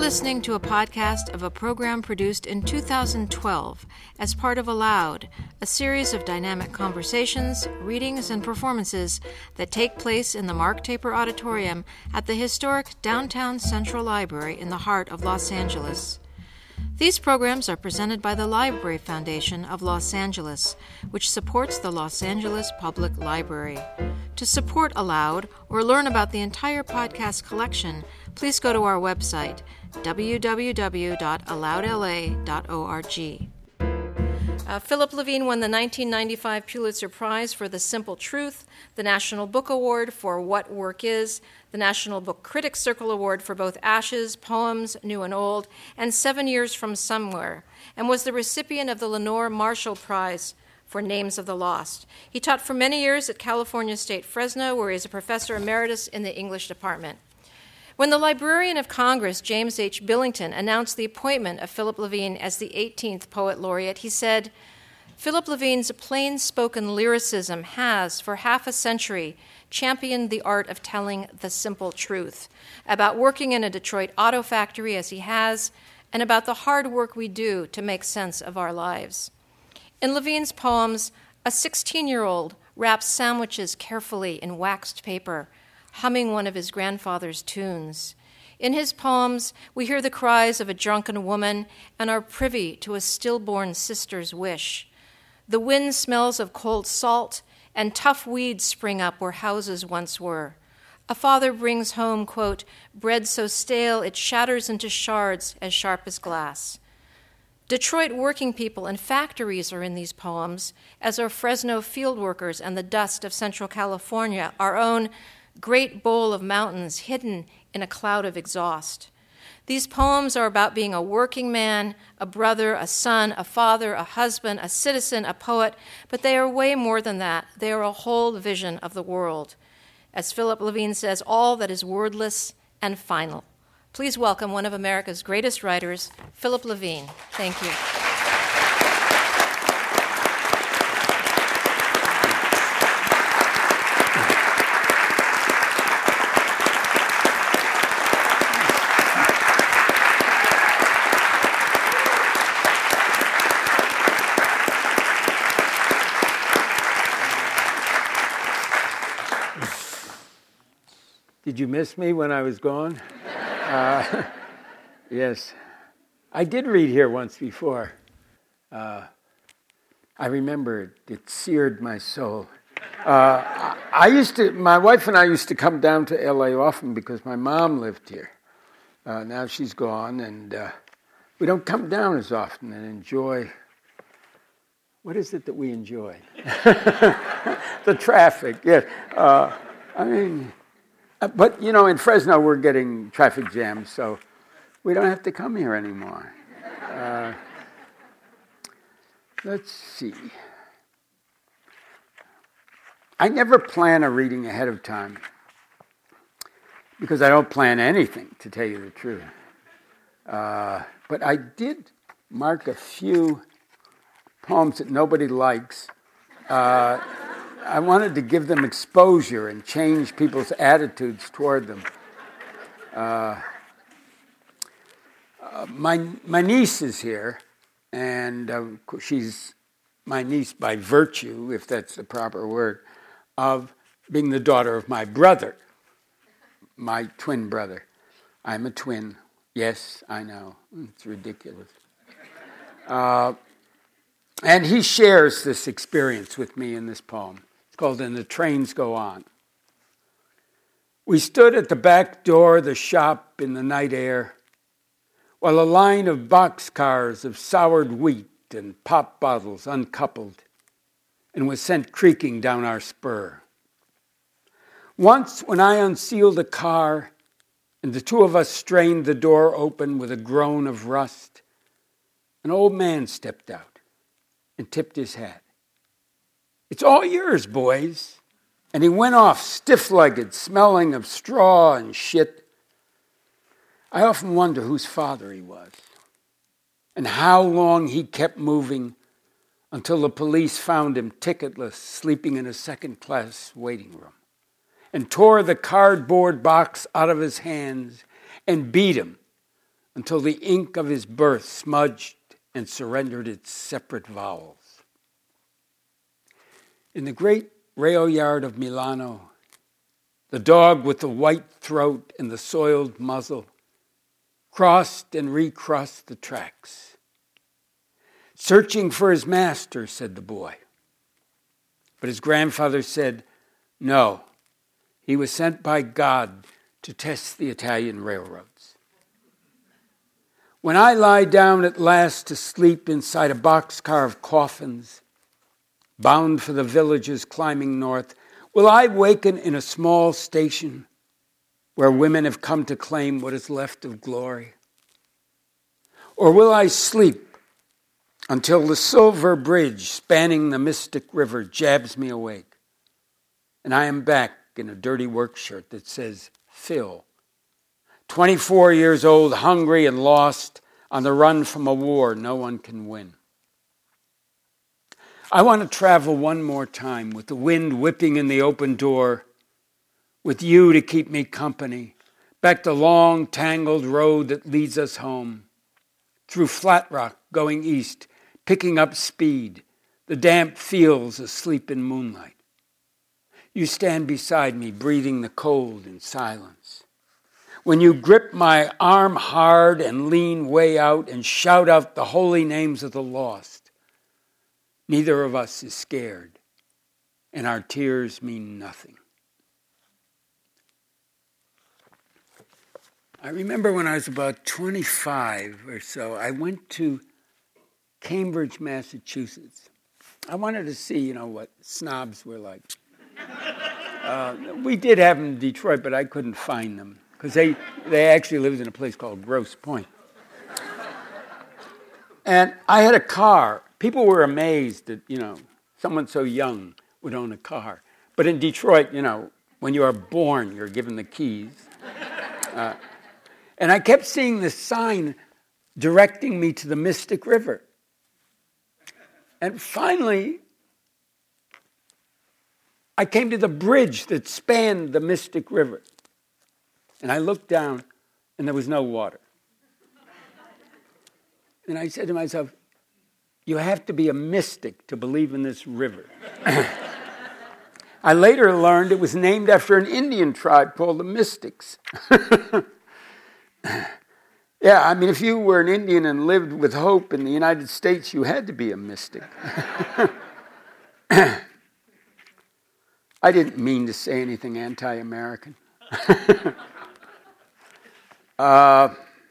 listening to a podcast of a program produced in 2012 as part of Aloud, a series of dynamic conversations, readings, and performances that take place in the Mark Taper Auditorium at the historic Downtown Central Library in the heart of Los Angeles. These programs are presented by the Library Foundation of Los Angeles, which supports the Los Angeles Public Library. To support Aloud or learn about the entire podcast collection, please go to our website, www.aloudla.org. Philip Levine won the 1995 Pulitzer Prize for The Simple Truth, the National Book Award for What Work Is, the National Book Critics Circle Award for both Ashes, Poems, New and Old, and 7 Years from Somewhere, and was the recipient of the Lenore Marshall Prize for Names of the Lost. He taught for many years at California State Fresno, where he is a professor emeritus in the English department. When the Librarian of Congress, James H. Billington, announced the appointment of Philip Levine as the 18th Poet Laureate, he said, "Philip Levine's plain-spoken lyricism has, for half a century, championed the art of telling the simple truth about working in a Detroit auto factory as he has, and about the hard work we do to make sense of our lives." In Levine's poems, a 16-year-old wraps sandwiches carefully in waxed paper, humming one of his grandfather's tunes. In his poems, we hear the cries of a drunken woman and are privy to a stillborn sister's wish. The wind smells of cold salt, and tough weeds spring up where houses once were. A father brings home, quote, bread so stale it shatters into shards as sharp as glass. Detroit working people and factories are in these poems, as are Fresno field workers and the dust of Central California, our own great bowl of mountains hidden in a cloud of exhaust. These poems are about being a working man, a brother, a son, a father, a husband, a citizen, a poet, but they are way more than that. They are a whole vision of the world. As Philip Levine says, all that is wordless and final. Please welcome one of America's greatest writers, Philip Levine. Thank you. Did you miss me when I was gone? Yes. I did read here once before. I remember it seared my soul. My wife and I used to come down to LA often because my mom lived here. Now she's gone, and we don't come down as often and enjoy. What is it that we enjoy? The traffic, yes. But, in Fresno, we're getting traffic jams, so we don't have to come here anymore. Let's see. I never plan a reading ahead of time because I don't plan anything, to tell you the truth. But I did mark a few poems that nobody likes. I wanted to give them exposure and change people's attitudes toward them. My niece is here, and she's my niece by virtue, if that's the proper word, of being the daughter of my brother, my twin brother. I'm a twin. Yes, I know. It's ridiculous. And he shares this experience with me in this poem. Called And the Trains Go On. We stood at the back door of the shop in the night air, while a line of boxcars of soured wheat and pop bottles uncoupled and was sent creaking down our spur. Once, when I unsealed a car and the two of us strained the door open with a groan of rust, an old man stepped out and tipped his hat. "It's all yours, boys." And he went off stiff-legged, smelling of straw and shit. I often wonder whose father he was and how long he kept moving until the police found him ticketless, sleeping in a second-class waiting room, and tore the cardboard box out of his hands and beat him until the ink of his birth smudged and surrendered its separate vowels. In the great rail yard of Milano, the dog with the white throat and the soiled muzzle crossed and recrossed the tracks. "Searching for his master," said the boy. But his grandfather said, "No, he was sent by God to test the Italian railroads." When I lie down at last to sleep inside a boxcar of coffins, bound for the villages climbing north, will I waken in a small station where women have come to claim what is left of glory? Or will I sleep until the silver bridge spanning the Mystic River jabs me awake, and I am back in a dirty work shirt that says Phil, 24 years old, hungry and lost, on the run from a war no one can win? I want to travel one more time with the wind whipping in the open door, with you to keep me company, back the long, tangled road that leads us home, through Flat Rock going east, picking up speed, the damp fields asleep in moonlight. You stand beside me, breathing the cold in silence. When you grip my arm hard and lean way out and shout out the holy names of the lost, neither of us is scared, and our tears mean nothing. I remember when I was about 25 or so, I went to Cambridge, Massachusetts. I wanted to see, what snobs were like. We did have them in Detroit, but I couldn't find them because they actually lived in a place called Grosse Pointe. And I had a car. People were amazed that, someone so young would own a car. But in Detroit, when you are born, you're given the keys. And I kept seeing this sign directing me to the Mystic River. And finally, I came to the bridge that spanned the Mystic River. And I looked down, and there was no water. And I said to myself, you have to be a mystic to believe in this river. I later learned it was named after an Indian tribe called the Mystics. Yeah, if you were an Indian and lived with hope in the United States, you had to be a mystic. I didn't mean to say anything anti-American. I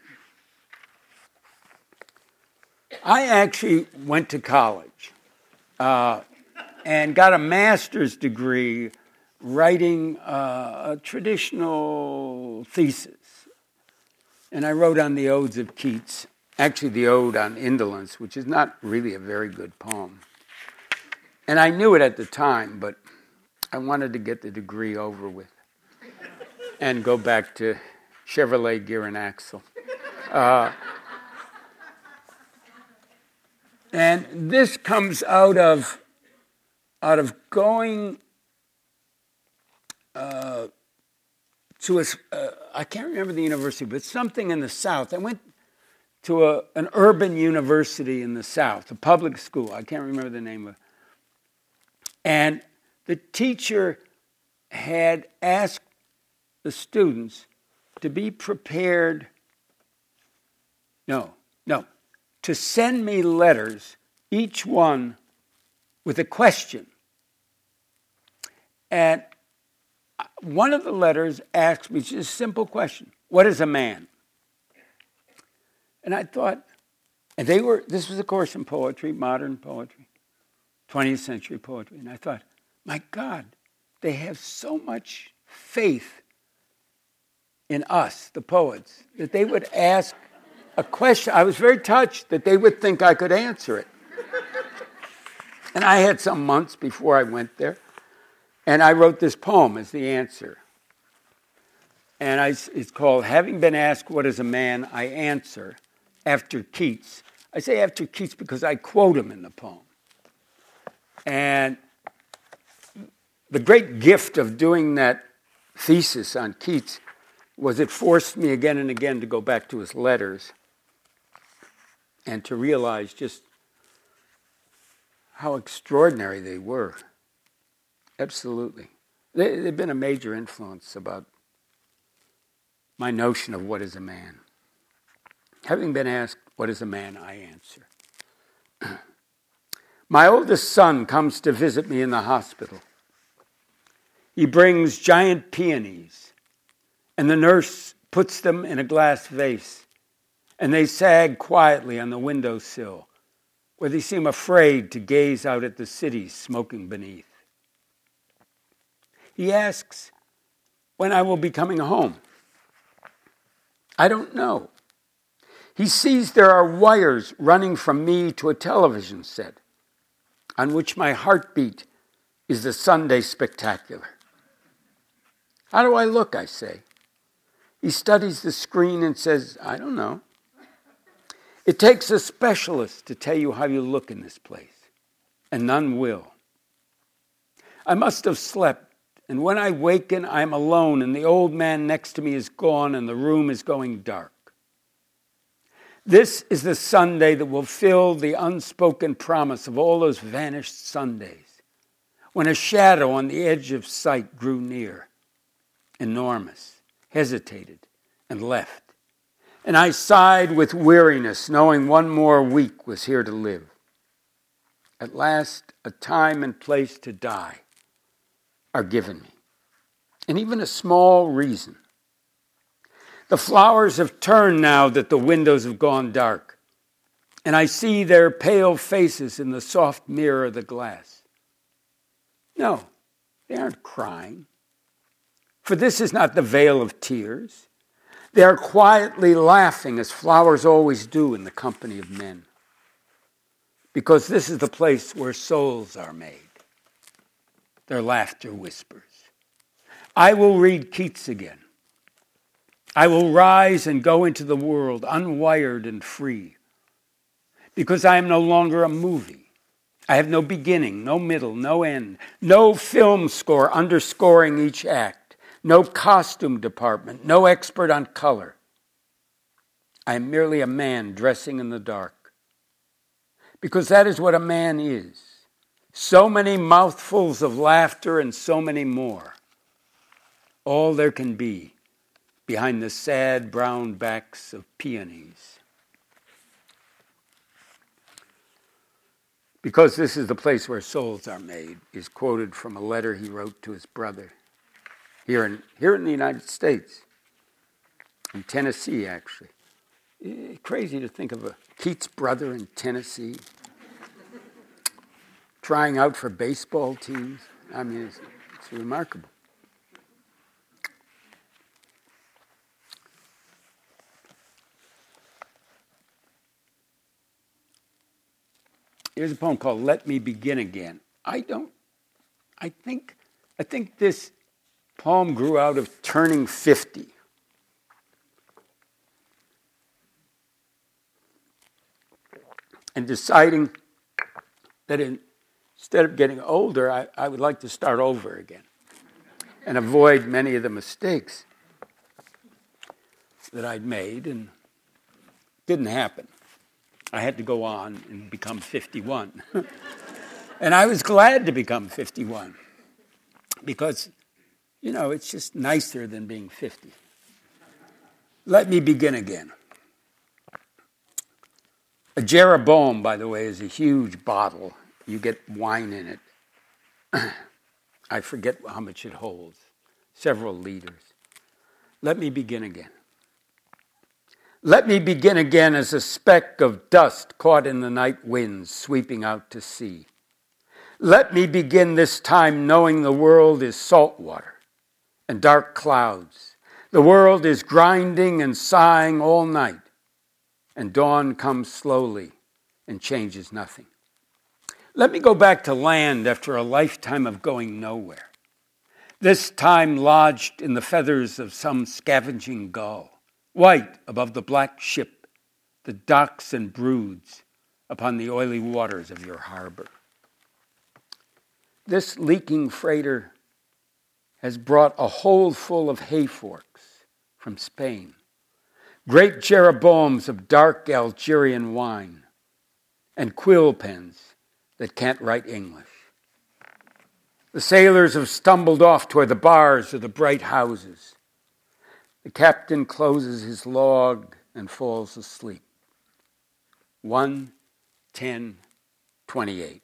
actually went to college and got a master's degree writing a traditional thesis. And I wrote on the Odes of Keats, actually the Ode on Indolence, which is not really a very good poem. And I knew it at the time, but I wanted to get the degree over with and go back to Chevrolet gear and axle. And this comes out of going to I can't remember the university, but something in the South. I went to an urban university in the South, a public school. I can't remember the name of it. And the teacher had asked the students to be prepared, to send me letters, each one with a question. And one of the letters asked me just a simple question: what is a man? And I thought, and this was a course in poetry, modern poetry, 20th century poetry. And I thought, my God, they have so much faith in us, the poets, that they would ask a question. I was very touched that they would think I could answer it. And I had some months before I went there. And I wrote this poem as the answer. And it's called, Having Been Asked What is a Man, I Answer, after Keats. I say after Keats because I quote him in the poem. And the great gift of doing that thesis on Keats was it forced me again and again to go back to his letters and to realize just how extraordinary they were. Absolutely. They've been a major influence about my notion of what is a man. Having been asked, what is a man, I answer. My oldest son comes to visit me in the hospital. He brings giant peonies, and the nurse puts them in a glass vase, and they sag quietly on the windowsill, where they seem afraid to gaze out at the city smoking beneath. He asks when I will be coming home. I don't know. He sees there are wires running from me to a television set on which my heartbeat is the Sunday spectacular. How do I look, I say. He studies the screen and says, I don't know. It takes a specialist to tell you how you look in this place, and none will. I must have slept, and when I waken, I am alone, and the old man next to me is gone, and the room is going dark. This is the Sunday that will fill the unspoken promise of all those vanished Sundays, when a shadow on the edge of sight grew near, enormous, hesitated, and left. And I sighed with weariness, knowing one more week was here to live. At last, a time and place to die are given me, and even a small reason. The flowers have turned now that the windows have gone dark, and I see their pale faces in the soft mirror of the glass. No, they aren't crying, for this is not the vale of tears. They are quietly laughing as flowers always do in the company of men, because this is the place where souls are made. Their laughter whispers. I will read Keats again. I will rise and go into the world unwired and free, because I am no longer a movie. I have no beginning, no middle, no end, no film score underscoring each act, no costume department, no expert on color. I am merely a man dressing in the dark, because that is what a man is. So many mouthfuls of laughter and so many more. All there can be behind the sad brown backs of peonies. Because this is the place where souls are made, is quoted from a letter he wrote to his brother here in the United States, in Tennessee, actually. Crazy to think of a Keats brother in Tennessee trying out for baseball teams. I mean, it's remarkable. Here's a poem called Let Me Begin Again. I think this poem grew out of turning 50. And deciding that instead of getting older, I would like to start over again and avoid many of the mistakes that I'd made, and didn't happen. I had to go on and become 51. And I was glad to become 51 because, it's just nicer than being 50. Let me begin again. A Jeroboam, by the way, is a huge bottle. You get wine in it. I forget how much it holds. Several liters. Let me begin again. Let me begin again as a speck of dust caught in the night winds sweeping out to sea. Let me begin this time knowing the world is salt water and dark clouds. The world is grinding and sighing all night, and dawn comes slowly and changes nothing. Let me go back to land after a lifetime of going nowhere, this time lodged in the feathers of some scavenging gull, white above the black ship that docks and broods upon the oily waters of your harbor. This leaking freighter has brought a hold full of hay forks from Spain, great Jeroboams of dark Algerian wine, and quill pens that can't write English. The sailors have stumbled off toward the bars of the bright houses. The captain closes his log and falls asleep. 1:10:28.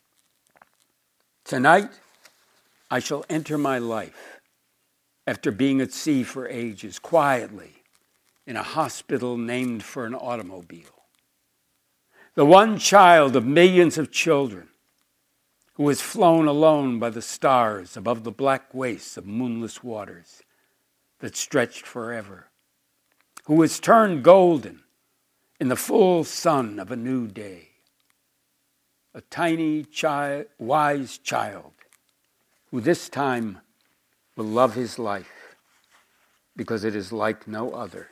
Tonight, I shall enter my life, after being at sea for ages, quietly in a hospital named for an automobile. The one child of millions of children who has flown alone by the stars above the black wastes of moonless waters that stretched forever, who has turned golden in the full sun of a new day. A tiny, wise child who this time will love his life because it is like no other.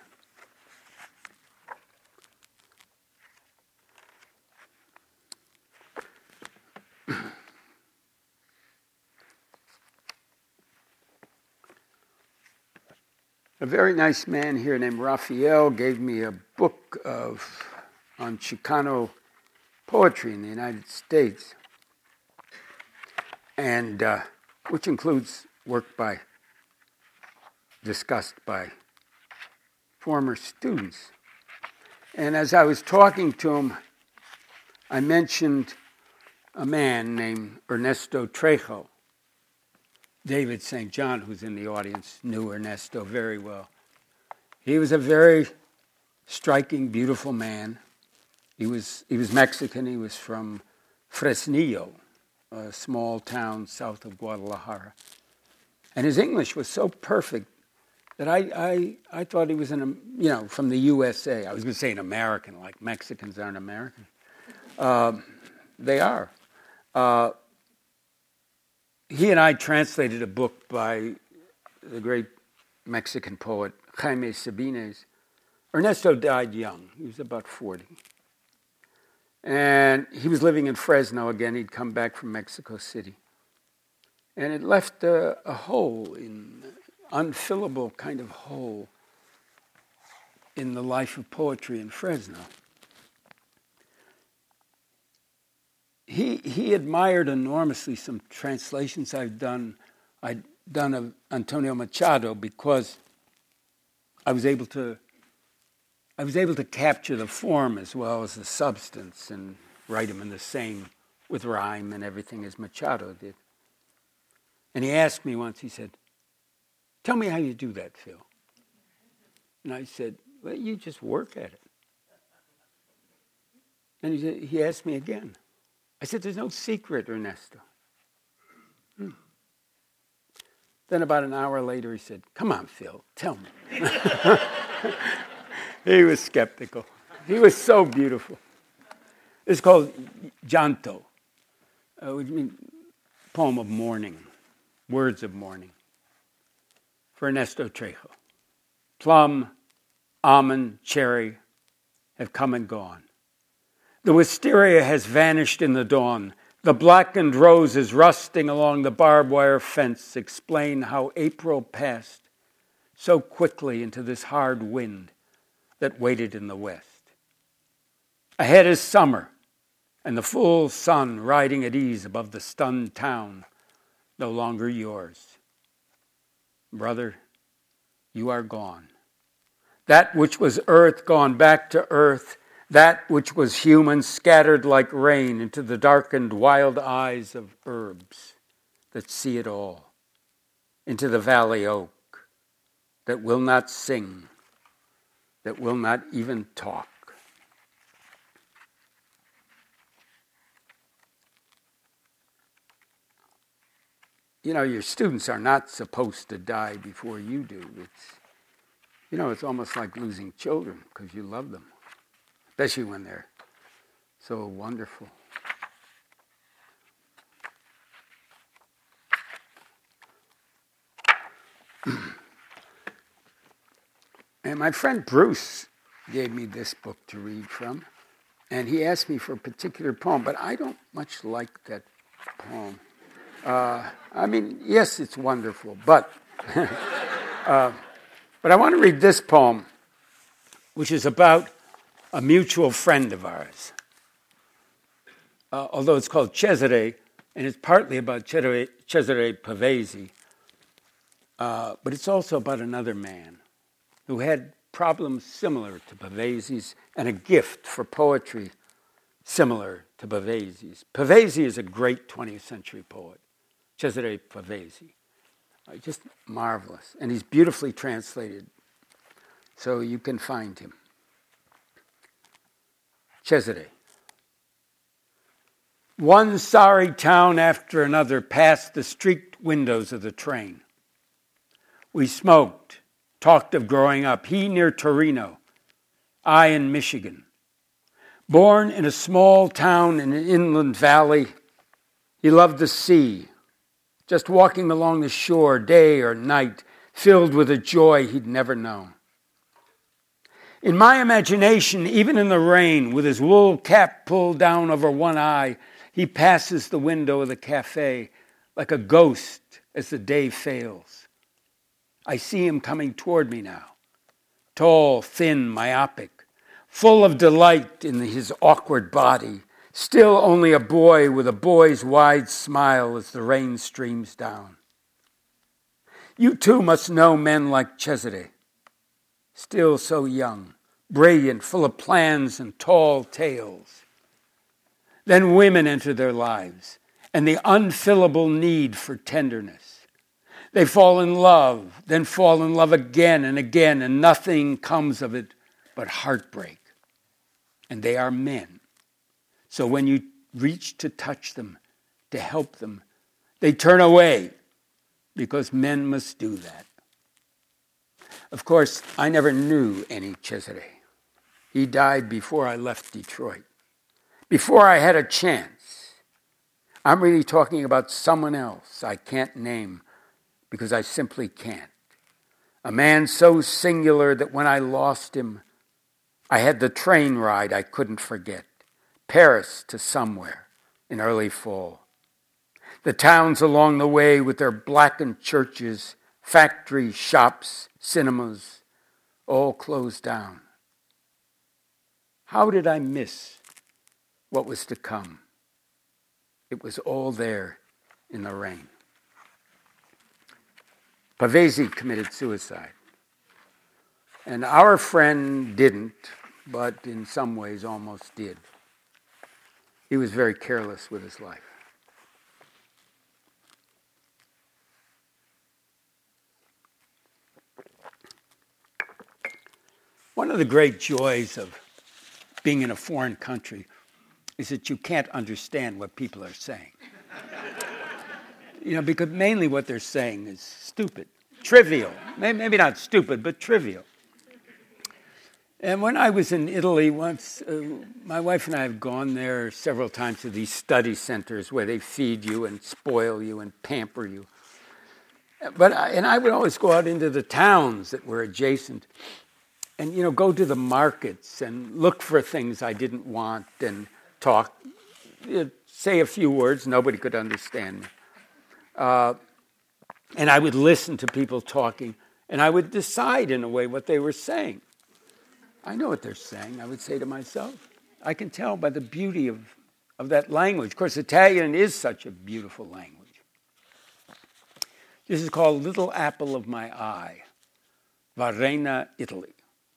A very nice man here named Raphael gave me a book on Chicano poetry in the United States, and which includes work discussed by former students. And as I was talking to him, I mentioned a man named Ernesto Trejo. David St. John, who's in the audience, knew Ernesto very well. He was a very striking, beautiful man. He was Mexican. He was from Fresnillo, a small town south of Guadalajara. And his English was so perfect that I thought he was from the USA. I was going to say an American, like Mexicans aren't American. They are. He and I translated a book by the great Mexican poet Jaime Sabines. Ernesto died young. He was about 40. And he was living in Fresno again. He'd come back from Mexico City. And it left a hole, unfillable kind of hole in the life of poetry in Fresno. He admired enormously some translations I'd done of Antonio Machado because I was able to capture the form as well as the substance and write them in the same, with rhyme and everything as Machado did. And he asked me once, he said, "Tell me how you do that, Phil." And I said, "Well, you just work at it." And he asked me again. I said, "There's no secret, Ernesto." Then about an hour later, he said, "Come on, Phil, tell me." He was skeptical. He was so beautiful. It's called Llanto, which means poem of mourning, words of mourning, for Ernesto Trejo. Plum, almond, cherry have come and gone. The wisteria has vanished in the dawn. The blackened roses rusting along the barbed wire fence explain how April passed so quickly into this hard wind that waited in the west. Ahead is summer, and the full sun riding at ease above the stunned town, no longer yours. Brother, you are gone. That which was earth gone back to earth, that which was human scattered like rain into the darkened wild eyes of herbs that see it all, into the valley oak that will not sing, that will not even talk. You know, your students are not supposed to die before you do. It's almost like losing children because you love them, especially when they're so wonderful. And my friend Bruce gave me this book to read from, and he asked me for a particular poem, but I don't much like that poem. Yes, it's wonderful, but I want to read this poem which is about a mutual friend of ours. Although it's called Cesare, and it's partly about Cesare Pavese, but it's also about another man who had problems similar to Pavese's and a gift for poetry similar to Pavese's. Pavese is a great 20th century poet, Cesare Pavese. Just marvelous. And he's beautifully translated, so you can find him. Cesare. One sorry town after another passed the streaked windows of the train. We smoked, talked of growing up, he near Torino, I in Michigan. Born in a small town in an inland valley, he loved the sea, just walking along the shore day or night, filled with a joy he'd never known. In my imagination, even in the rain, with his wool cap pulled down over one eye, he passes the window of the cafe like a ghost as the day fails. I see him coming toward me now, tall, thin, myopic, full of delight in his awkward body, still only a boy with a boy's wide smile as the rain streams down. You too must know men like Cesare, still so young, brilliant, full of plans and tall tales. Then women enter their lives, and the unfillable need for tenderness. They fall in love, then fall in love again, and nothing comes of it but heartbreak. And they are men. So when you reach to touch them, to help them, they turn away, because men must do that. Of course, I never knew any Cesare. He died before I left Detroit, before I had a chance. I'm really talking about someone else I can't name because I simply can't. A man so singular that when I lost him, I had the train ride I couldn't forget, Paris to somewhere in early fall. The towns along the way with their blackened churches, factories, shops, cinemas, all closed down. How did I miss what was to come? It was all there in the rain. Pavese committed suicide. And our friend didn't, but in some ways almost did. He was very careless with his life. One of the great joys of being in a foreign country is that you can't understand what people are saying. Because mainly what they're saying is stupid, trivial. Maybe not stupid, but trivial. And when I was in Italy once, my wife and I have gone there several times to these study centers where they feed you and spoil you and pamper you. And I would always go out into the towns that were adjacent and, go to the markets and look for things I didn't want and talk, say a few words. Nobody could understand me. And I would listen to people talking, and I would decide in a way what they were saying. I know what they're saying, I would say to myself. I can tell by the beauty of that language. Of course, Italian is such a beautiful language. This is called Little Apple of My Eye, Varenna, Italy.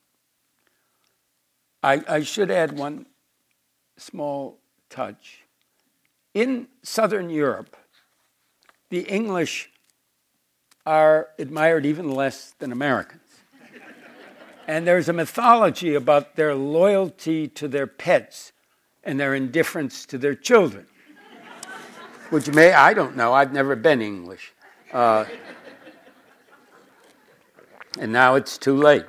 I should add one small touch. In Southern Europe, the English are admired even less than Americans. And there's a mythology about their loyalty to their pets and their indifference to their children, which I don't know, I've never been English. And now it's too late.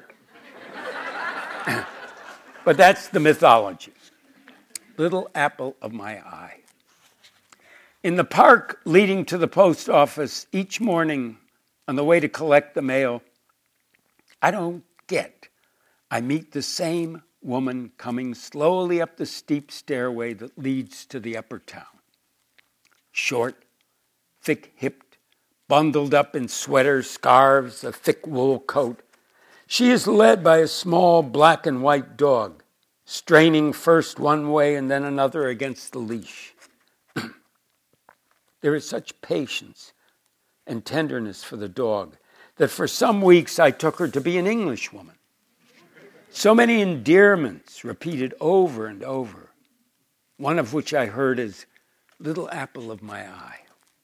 But that's the mythology. Little apple of my eye. In the park leading to the post office each morning on the way to collect the mail, I don't get. I meet the same woman coming slowly up the steep stairway that leads to the upper town. Short, thick-hipped, bundled up in sweaters, scarves, a thick wool coat. She is led by a small black and white dog, straining first one way and then another against the leash. There is such patience and tenderness for the dog that for some weeks I took her to be an Englishwoman. So many endearments repeated over and over, one of which I heard is "little apple of my eye."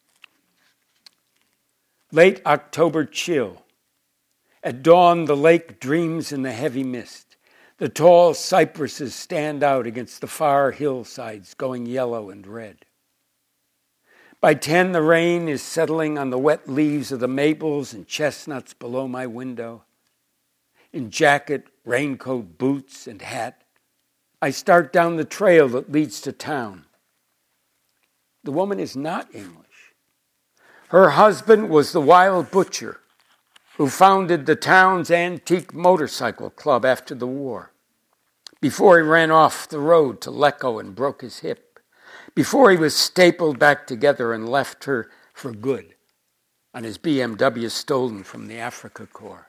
Late October chill. At dawn, the lake dreams in the heavy mist. The tall cypresses stand out against the far hillsides, going yellow and red. By 10, the rain is settling on the wet leaves of the maples and chestnuts below my window. In jacket, raincoat, boots, and hat, I start down the trail that leads to town. The woman is not English. Her husband was the wild butcher who founded the town's antique motorcycle club after the war, before he ran off the road to Lecco and broke his hip, before he was stapled back together and left her for good on his BMW stolen from the Afrika Korps.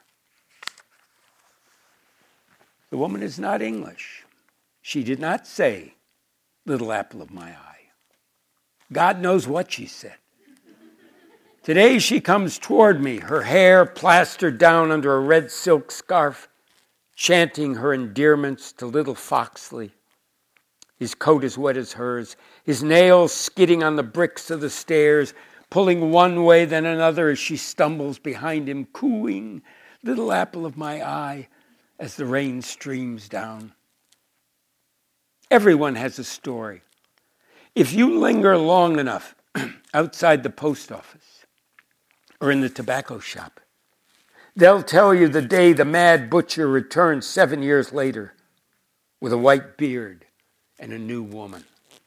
The woman is not English. She did not say, "little apple of my eye." God knows what she said. Today she comes toward me, her hair plastered down under a red silk scarf, chanting her endearments to little Foxley. His coat as wet as hers, his nails skidding on the bricks of the stairs, pulling one way then another as she stumbles behind him, cooing, "little apple of my eye," as the rain streams down. Everyone has a story. If you linger long enough outside the post office, or in the tobacco shop, they'll tell you the day the mad butcher returned 7 years later with a white beard and a new woman.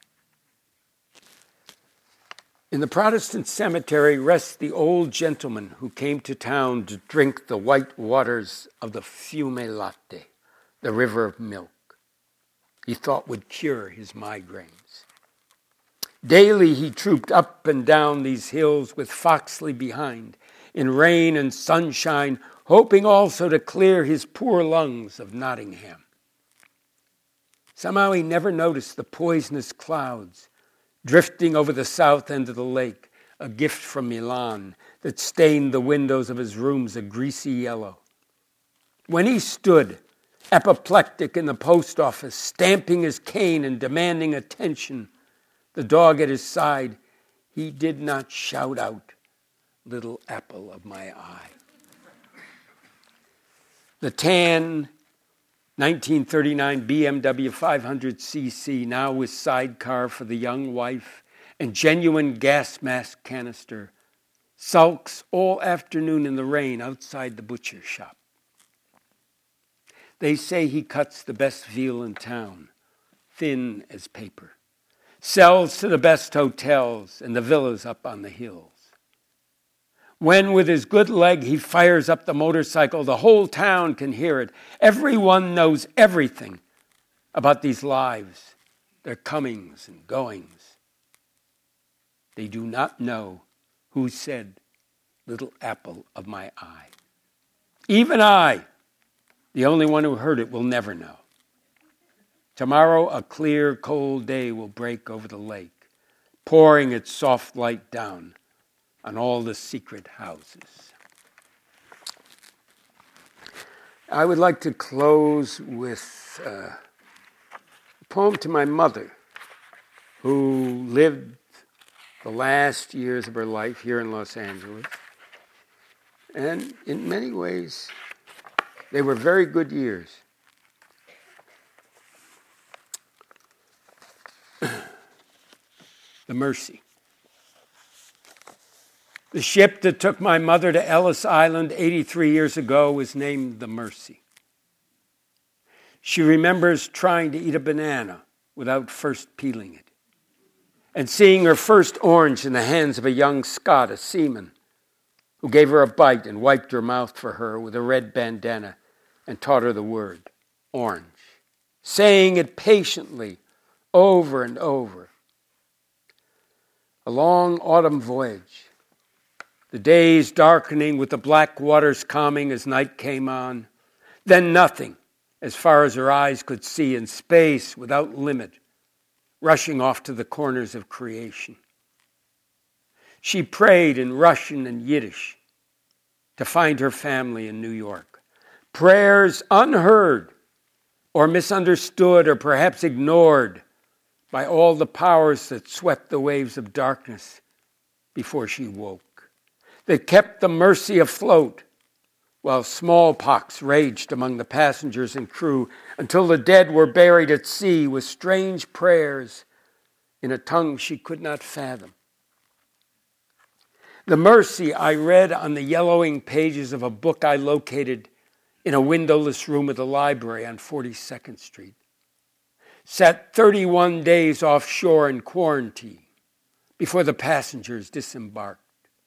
In the Protestant cemetery rests the old gentleman who came to town to drink the white waters of the Fiume Latte, the river of milk, he thought would cure his migraines. Daily he trooped up and down these hills with Foxley behind, in rain and sunshine, hoping also to clear his poor lungs of Nottingham. Somehow he never noticed the poisonous clouds drifting over the south end of the lake, a gift from Milan that stained the windows of his rooms a greasy yellow. When he stood, apoplectic in the post office, stamping his cane and demanding attention, the dog at his side, he did not shout out, "little apple of my eye." The tan 1939 BMW 500cc, now with sidecar for the young wife and genuine gas mask canister, sulks all afternoon in the rain outside the butcher shop. They say he cuts the best veal in town, thin as paper, sells to the best hotels and the villas up on the hills. When with his good leg he fires up the motorcycle, the whole town can hear it. Everyone knows everything about these lives, their comings and goings. They do not know who said, "little apple of my eye." Even I, the only one who heard it, will never know. Tomorrow a clear, cold day will break over the lake, pouring its soft light down on all the secret houses. I would like to close with a poem to my mother, who lived the last years of her life here in Los Angeles. And in many ways, they were very good years. The Mercy. The ship that took my mother to Ellis Island 83 years ago was named the Mercy. She remembers trying to eat a banana without first peeling it, and seeing her first orange in the hands of a young Scot, a seaman, who gave her a bite and wiped her mouth for her with a red bandana and taught her the word, orange, saying it patiently over and over. A long autumn voyage, the days darkening with the black waters calming as night came on, Then nothing, as far as her eyes could see, in space without limit, rushing off to the corners of creation. She prayed in Russian and Yiddish to find her family in New York. Prayers unheard or misunderstood or perhaps ignored by all the powers that swept the waves of darkness before she woke, that kept the Mercy afloat while smallpox raged among the passengers and crew until the dead were buried at sea with strange prayers in a tongue she could not fathom. The Mercy I read on the yellowing pages of a book I located in a windowless room of the library on 42nd Street. Sat 31 days offshore in quarantine before the passengers disembarked.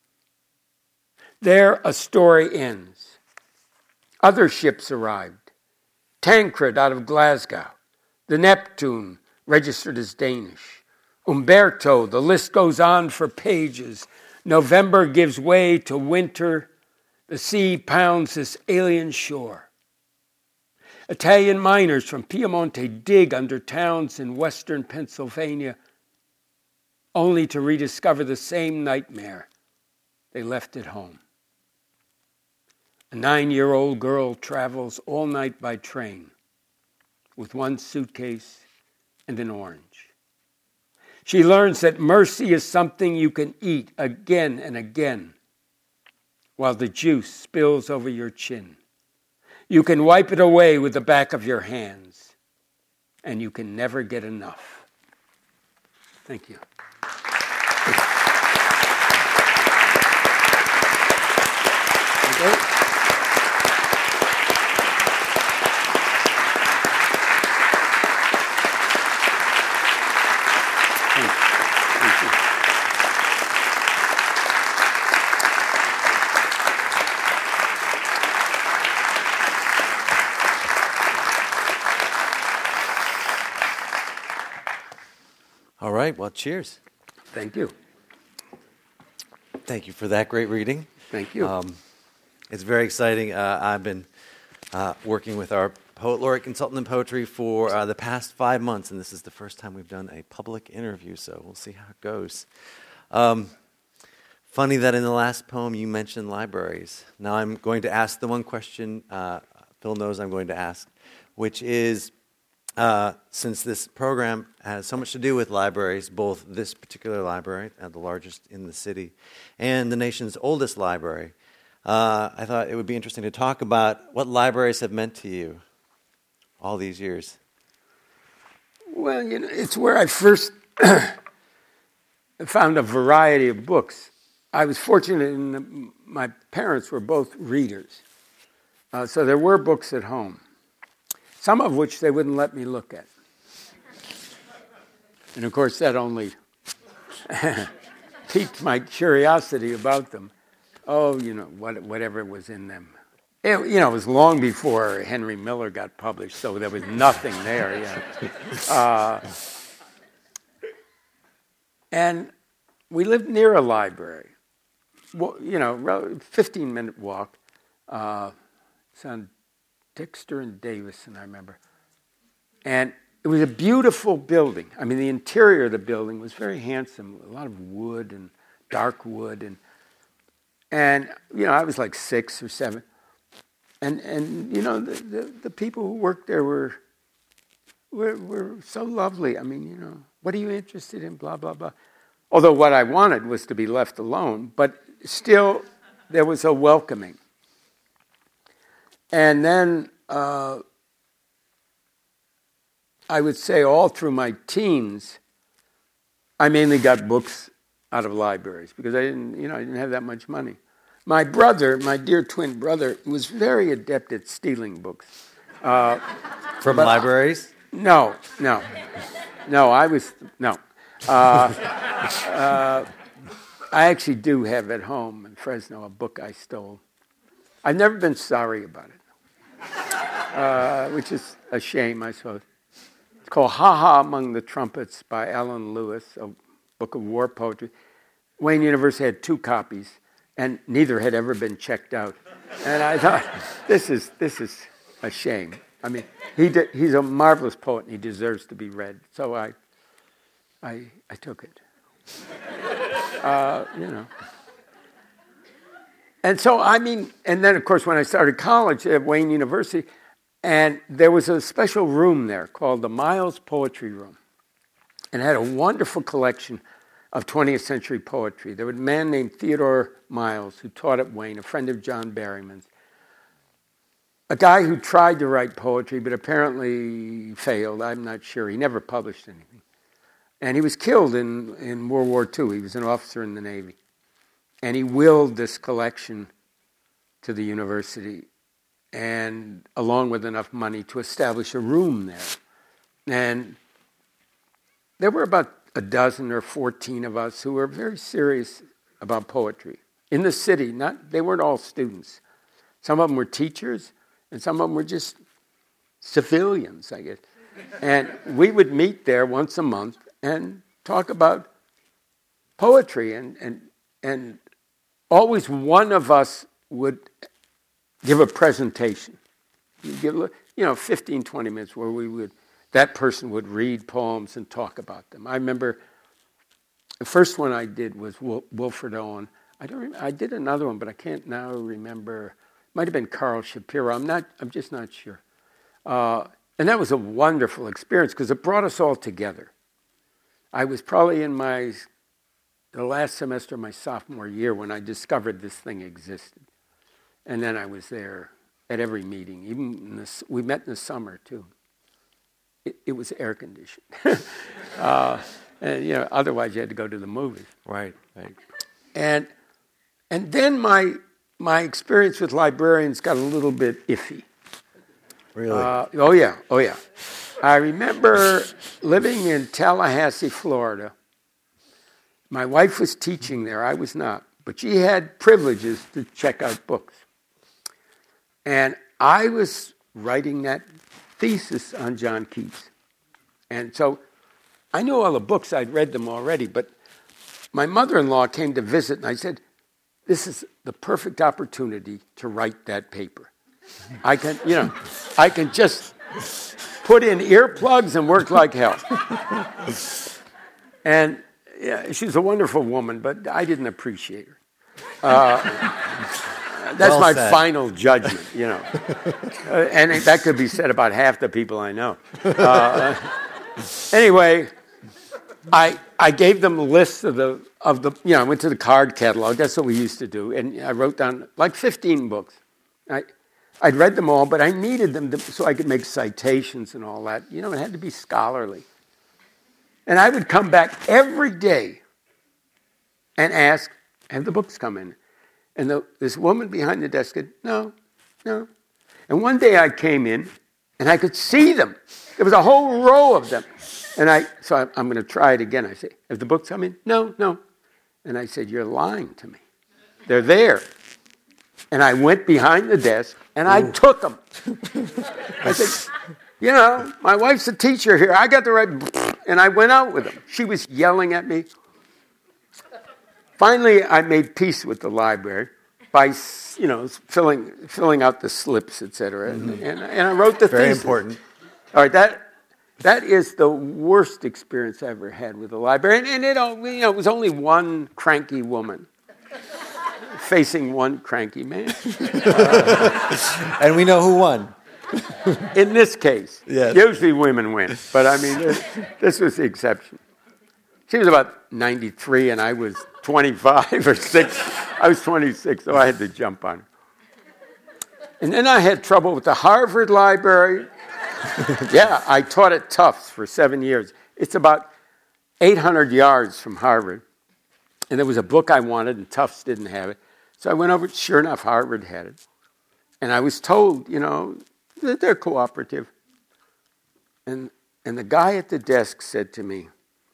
There a story ends. Other ships arrived. Tancred out of Glasgow. The Neptune, registered as Danish. Umberto, the list goes on for pages. November gives way to winter. The sea pounds this alien shore. Italian miners from Piemonte dig under towns in western Pennsylvania, only to rediscover the same nightmare they left at home. A 9-year-old girl travels all night by train with one suitcase and an orange. She learns that mercy is something you can eat again and again while the juice spills over your chin. You can wipe it away with the back of your hands, and you can never get enough. Thank you. Okay. All right, well, cheers. Thank you. Thank you for that great reading. Thank you. It's very exciting. I've been working with our Poet Laureate consultant in poetry for the past 5 months, and this is the first time we've done a public interview, so we'll see how it goes. Funny that in the last poem you mentioned libraries. Now I'm going to ask the one question Phil knows I'm going to ask, which is, since this program has so much to do with libraries, both this particular library, the largest in the city, and the nation's oldest library, I thought it would be interesting to talk about what libraries have meant to you all these years. Well, it's where I first found a variety of books. I was fortunate in that my parents were both readers, so there were books at home, some of which they wouldn't let me look at. And of course, that only piqued my curiosity about them. Oh, whatever was in them. It was long before Henry Miller got published, so there was nothing there. And we lived near a library. Well, 15-minute walk. It's on Dexter and Davison, I remember. And it was a beautiful building. I mean, the interior of the building was very handsome. A lot of wood and dark wood. And I was like 6 or 7. And the people who worked there were so lovely. I mean, what are you interested in? Blah, blah, blah. Although what I wanted was to be left alone, but still there was a welcoming. And then I would say all through my teens, I mainly got books out of libraries because I didn't have that much money. My brother, my dear twin brother, was very adept at stealing books. From libraries? No. I actually do have at home in Fresno a book I stole. I've never been sorry about it, which is a shame, I suppose. It's called Ha Ha Among the Trumpets by Alan Lewis, a book of war poetry. Wayne University had 2 copies, and neither had ever been checked out. And I thought, this is a shame. I mean, he's a marvelous poet, and he deserves to be read. So I took it. And so, and then, of course, when I started college at Wayne University, and there was a special room there called the Miles Poetry Room, and it had a wonderful collection of 20th century poetry. There was a man named Theodore Miles who taught at Wayne, a friend of John Berryman's, a guy who tried to write poetry but apparently failed. I'm not sure. He never published anything. And he was killed in World War II. He was an officer in the Navy. And he willed this collection to the university, and along with enough money to establish a room there. And there were about a dozen or 14 of us who were very serious about poetry in the city. They weren't all students. Some of them were teachers, and some of them were just civilians, I guess. And we would meet there once a month and talk about poetry, and always one of us would give a presentation. You'd give 15, 20 minutes where that person would read poems and talk about them. I remember the first one I did was Wilfred Owen. I did another one, but I can't now remember. It might have been Carl Shapiro. I'm just not sure. And that was a wonderful experience because it brought us all together. I was probably in the last semester of my sophomore year when I discovered this thing existed. And then I was there at every meeting. Even we met in the summer, too. It was air-conditioned. And, otherwise you had to go to the movies. Right. And then my experience with librarians got a little bit iffy. Really? Oh, yeah. I remember living in Tallahassee, Florida. My wife was teaching there. I was not. But she had privileges to check out books. And I was writing that thesis on John Keats. And so I knew all the books. I'd read them already. But my mother-in-law came to visit, and I said, this is the perfect opportunity to write that paper. I can just put in earplugs and work like hell. And yeah, she's a wonderful woman, but I didn't appreciate her. That's well my said. Final judgment, and that could be said about half the people I know. Anyway, I gave them a list of the I went to the card catalog. That's what we used to do, and I wrote down like 15 books. I'd read them all, but I needed them so I could make citations and all that. It had to be scholarly. And I would come back every day and ask, have the books come in? And this woman behind the desk said, no. And one day I came in, and I could see them. There was a whole row of them. And so I'm going to try it again. I say, have the books come in? No. And I said, you're lying to me. They're there. And I went behind the desk, and I took them. I said, my wife's a teacher here. I got the right... And I went out with them. She was yelling at me. Finally, I made peace with the library by, filling out the slips, etc. And I wrote the thesis. Very important. All right, that is the worst experience I ever had with the library. And it was only one cranky woman facing one cranky man. And we know who won. In this case, yes. Usually women win, but this was the exception. She was about 93, and I was 25 or 6. I was 26, so I had to jump on her. And then I had trouble with the Harvard Library. Yeah, I taught at Tufts for 7 years. It's about 800 yards from Harvard. And there was a book I wanted, and Tufts didn't have it. So I went over, sure enough, Harvard had it. And I was told, that they're cooperative. And the guy at the desk said to me,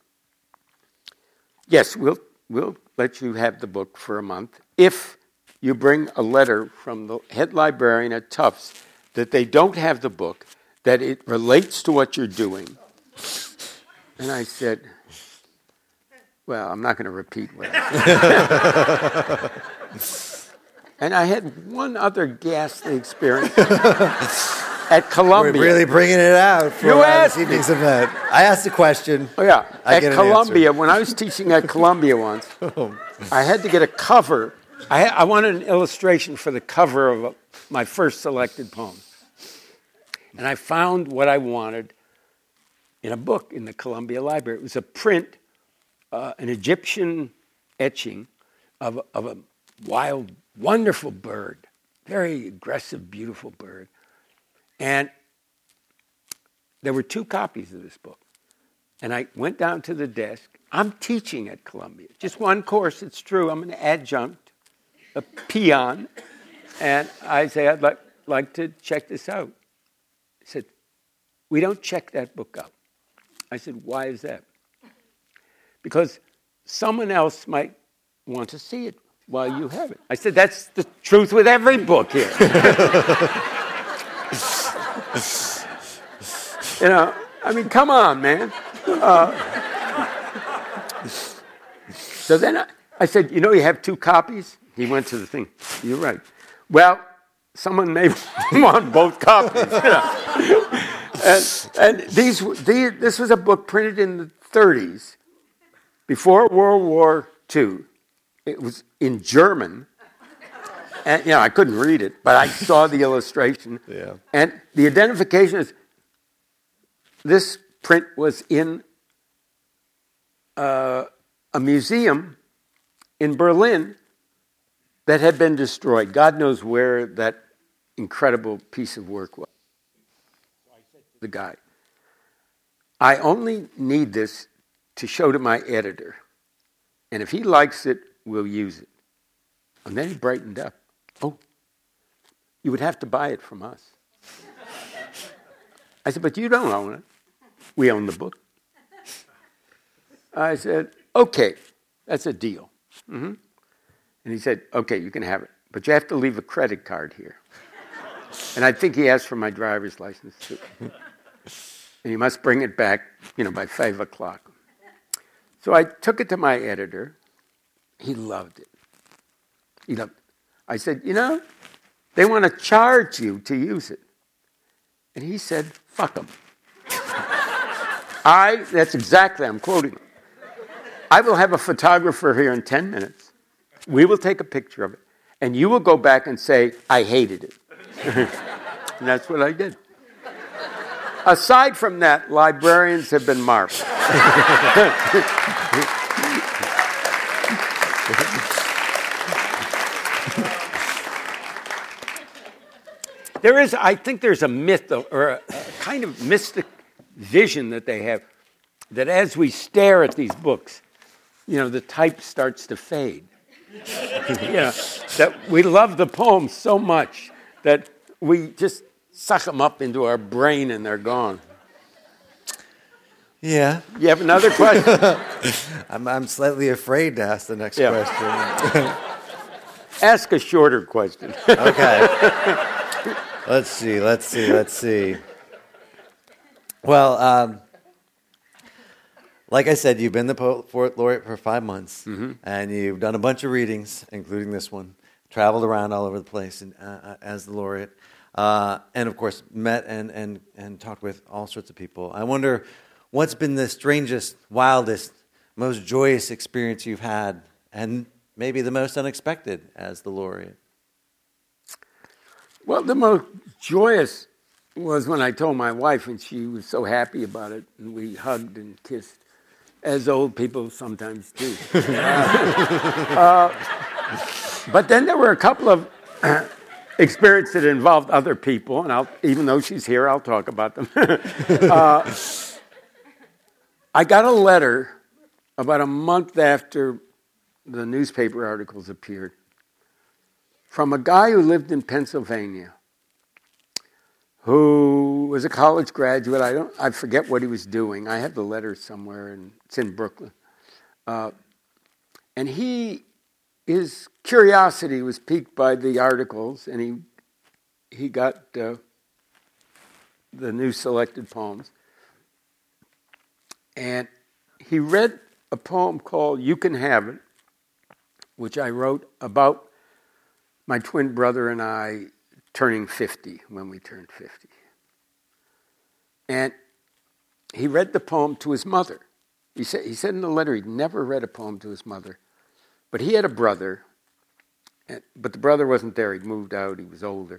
yes, we'll let you have the book for a month if you bring a letter from the head librarian at Tufts that they don't have the book, that it relates to what you're doing. And I said, well, I'm not going to repeat what I said. And I had one other ghastly experience. at Columbia. We're really bringing it out for this evening's event. I asked a question. Oh, yeah. I at get an Columbia, answer. when I was teaching at Columbia once, I had to get a cover. I wanted an illustration for the cover of my first selected poem. And I found what I wanted in a book in the Columbia Library. It was a print, an Egyptian etching of a wild, wonderful bird, very aggressive, beautiful bird. And there were 2 copies of this book. And I went down to the desk. I'm teaching at Columbia. Just one course, it's true. I'm an adjunct, a peon. And I say, I'd like to check this out. He said, we don't check that book out. I said, why is that? Because someone else might want to see it while you have it. I said, that's the truth with every book here. I mean, come on, man. So then I said, you have 2 copies? He went to the thing. You're right. Well, someone may want both copies. And this was a book printed in the 30s, before World War II. It was in German. And, I couldn't read it, but I saw the illustration. Yeah. And the identification is, this print was in a museum in Berlin that had been destroyed. God knows where that incredible piece of work was. So I said to the guy, I only need this to show to my editor. And if he likes it, we'll use it. And then he brightened up. Oh, you would have to buy it from us. I said, but you don't own it. We own the book. I said, okay, that's a deal. Mm-hmm. And he said, okay, you can have it, but you have to leave a credit card here. And I think he asked for my driver's license too. And you must bring it back, by 5 o'clock. So I took it to my editor. He loved it. I said, they want to charge you to use it. And he said, fuck them. That's exactly, I'm quoting him. I will have a photographer here in 10 minutes. We will take a picture of it. And you will go back and say, I hated it. And that's what I did. Aside from that, librarians have been marked. I think there's a myth or a kind of mystic vision that they have, that as we stare at these books, the type starts to fade. That we love the poems so much that we just suck them up into our brain and they're gone. Yeah. You have another question? I'm slightly afraid to ask the next question. Ask a shorter question. Okay. Let's see. Well, like I said, you've been the Poet Laureate for 5 months, and you've done a bunch of readings, including this one, traveled around all over the place as the laureate, and of course met and talked with all sorts of people. I wonder, what's been the strangest, wildest, most joyous experience you've had, and maybe the most unexpected as the laureate? Well, the most joyous was when I told my wife, and she was so happy about it, and we hugged and kissed, as old people sometimes do. But then there were a couple of experiences that involved other people, and even though she's here, I'll talk about them. I got a letter about a month after the newspaper articles appeared from a guy who lived in Pennsylvania, who was a college graduate. I forget what he was doing. I have the letter somewhere, and it's in Brooklyn. And his curiosity was piqued by the articles, and he got the new selected poems. And he read a poem called You Can Have It, which I wrote about my twin brother and I turning 50 when we turned 50. And he read the poem to his mother. He said in the letter he'd never read a poem to his mother. But he had a brother, but the brother wasn't there. He'd moved out. He was older.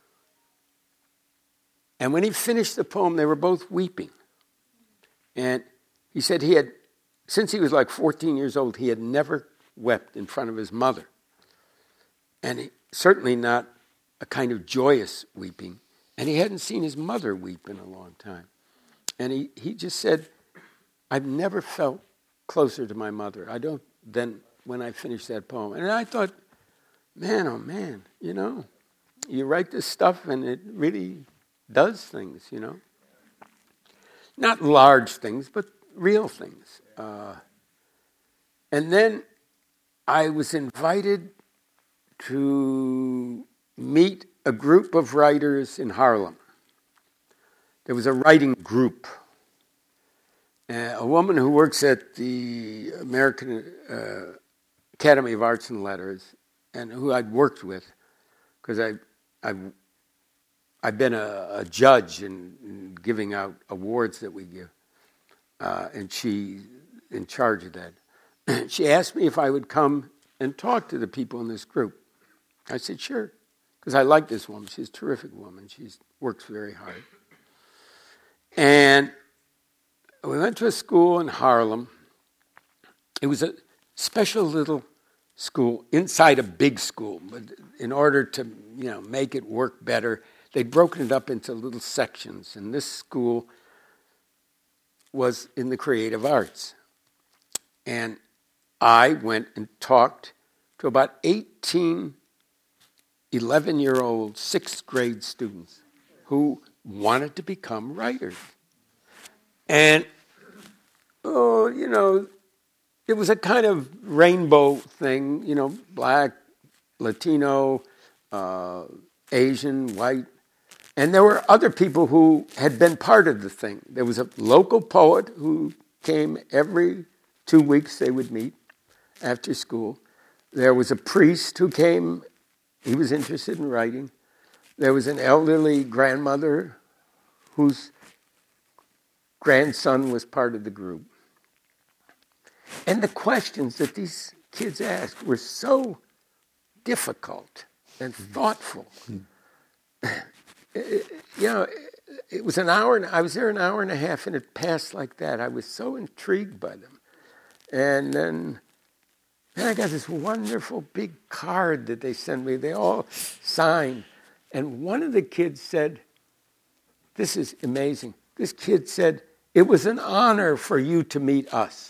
And when he finished the poem, they were both weeping. And he said since he was like 14 years old, he had never wept in front of his mother. And certainly not a kind of joyous weeping. And he hadn't seen his mother weep in a long time. And he just said, I've never felt closer to my mother than when I finished that poem. And I thought, man, oh man, you write this stuff and it really does things, Not large things, but real things. And then I was invited to meet a group of writers in Harlem. There was a writing group. A woman who works at the American Academy of Arts and Letters, and who I'd worked with, because I've been a judge in giving out awards that we give, and she's in charge of that. She asked me if I would come and talk to the people in this group. I said, sure, because I like this woman. She's a terrific woman. She works very hard. And we went to a school in Harlem. It was a special little school inside a big school, but in order to, make it work better, they'd broken it up into little sections. And this school was in the creative arts. And I went and talked to about 18 11-year-old 6th grade students who wanted to become writers. And, it was a kind of rainbow thing, black, Latino, Asian, white. And there were other people who had been part of the thing. There was a local poet who came every 2 weeks. They would meet after school. There was a priest who came. He was interested in writing. There was an elderly grandmother whose grandson was part of the group. And the questions that these kids asked were so difficult and thoughtful. It was an hour, and I was there an hour and a half, and it passed like that. I was so intrigued by them. And then I got this wonderful big card that they sent me. They all signed. And one of the kids said, this is amazing. This kid said, it was an honor for you to meet us.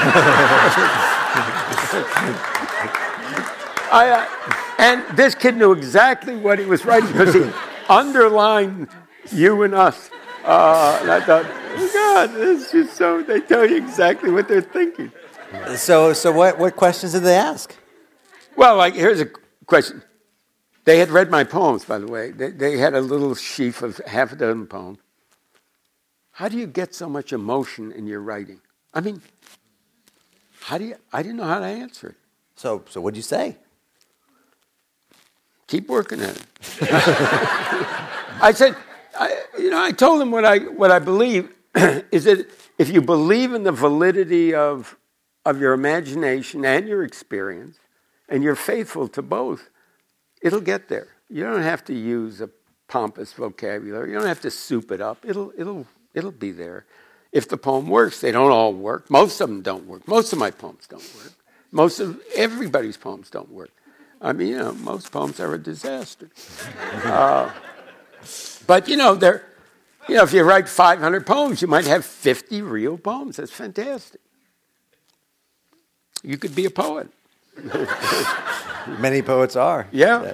And this kid knew exactly what he was writing because he underlined you and us. And I thought, oh God, this is just so, they tell you exactly what they're thinking. So what questions did they ask? Well, here's a question. They had read my poems, by the way. They had a little sheaf of half a dozen poems. How do you get so much emotion in your writing? I mean, I didn't know how to answer it. So what'd you say? Keep working at it. I said, I told them what I believe is that if you believe in the validity of your imagination and your experience, and you're faithful to both, it'll get there. You don't have to use a pompous vocabulary. You don't have to soup it up. It'll be there. If the poem works, they don't all work. Most of them don't work. Most of my poems don't work. Most of everybody's poems don't work. I mean, most poems are a disaster. But they're, if you write 500 poems, you might have 50 real poems. That's fantastic. You could be a poet. Many poets are. Yeah.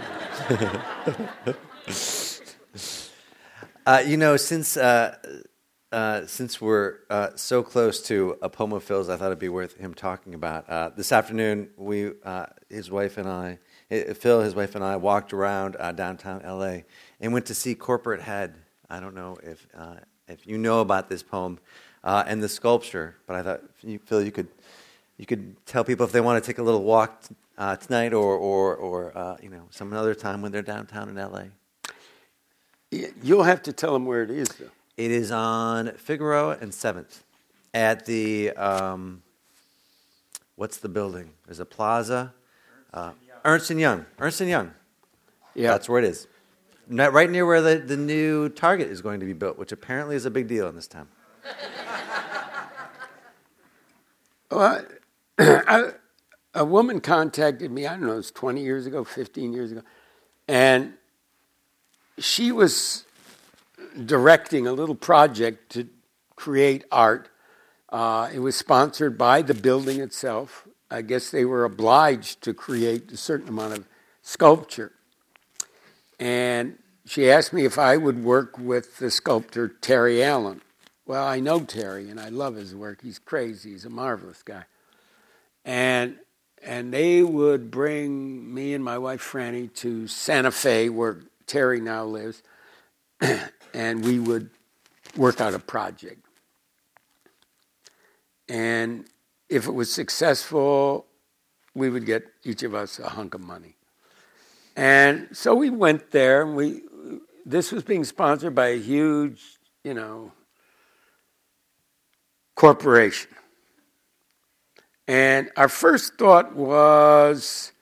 Since we're so close to a poem of Phil's, I thought it'd be worth him talking about. This afternoon, his wife and I, walked around downtown L.A. and went to see Corporate Head. I don't know if you know about this poem and the sculpture, but I thought, Phil, you could tell people if they want to take a little walk tonight or some other time when they're downtown in L.A. You'll have to tell them where it is, though. It is on Figueroa and 7th at the, what's the building? There's a plaza. Ernst & Young. Ernst & Young. Yeah. That's where it is. Right near where the new Target is going to be built, which apparently is a big deal in this town. Well, a woman contacted me, I don't know, it was 20 years ago, 15 years ago, and she was directing a little project to create art. It was sponsored by the building itself. I guess they were obliged to create a certain amount of sculpture. And she asked me if I would work with the sculptor Terry Allen. Well, I know Terry, and I love his work. He's crazy. He's a marvelous guy. And they would bring me and my wife, Franny, to Santa Fe, where Terry now lives, and we would work out a project. And if it was successful, we would get each of us a hunk of money. And so we went there, and this was being sponsored by a huge, corporation. And our first thought was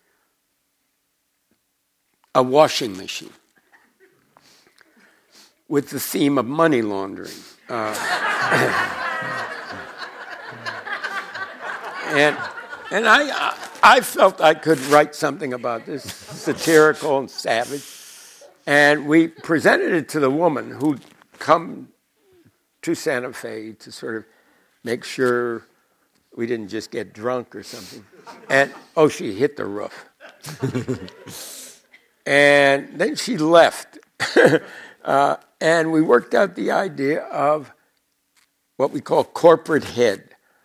a washing machine with the theme of money laundering. And I felt I could write something about this, satirical and savage. And we presented it to the woman who'd come to Santa Fe to sort of make sure we didn't just get drunk or something. And, she hit the roof. And then she left. And we worked out the idea of what we call corporate head.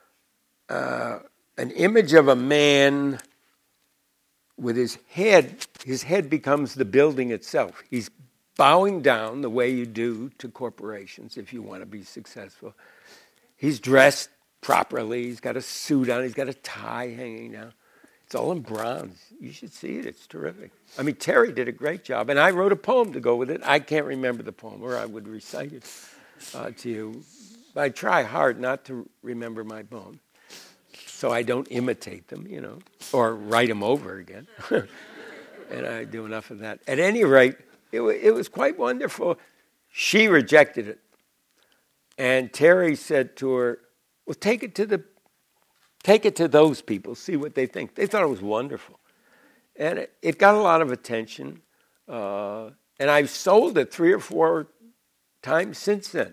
An image of a man with his head becomes the building itself. He's bowing down the way you do to corporations if you want to be successful. He's dressed properly. He's got a suit on. He's got a tie hanging down. It's all in bronze. You should see it. It's terrific. I mean, Terry did a great job, and I wrote a poem to go with it. I can't remember the poem, or I would recite it to you. But I try hard not to remember my poem, so I don't imitate them, or write them over again. And I do enough of that. At any rate, it was quite wonderful. She rejected it. And Terry said to her, well, take it to those people, see what they think. They thought it was wonderful. And it got a lot of attention. And I've sold it 3 or 4 times since then.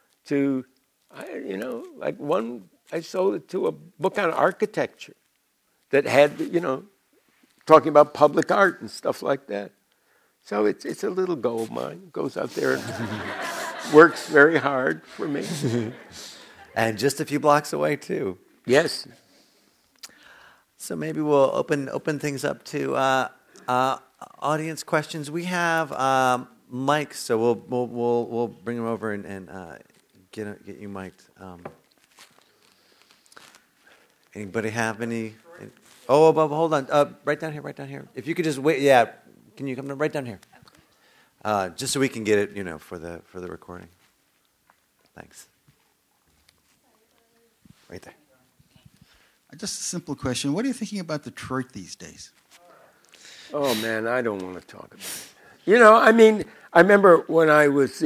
I sold it to a book on architecture that had, talking about public art and stuff like that. So it's a little goal of mine. It goes out there and works very hard for me. And just a few blocks away, too. Yes. So maybe we'll open things up to audience questions. We have mics, so we'll bring them over and get you mic'd. Anybody have any? Hold on. Right down here. If you could just wait. Yeah. Can you come right down here? Just so we can get it, for the recording. Thanks. Right there. Just a simple question. What are you thinking about Detroit these days? Oh, man, I don't want to talk about it. I remember when I was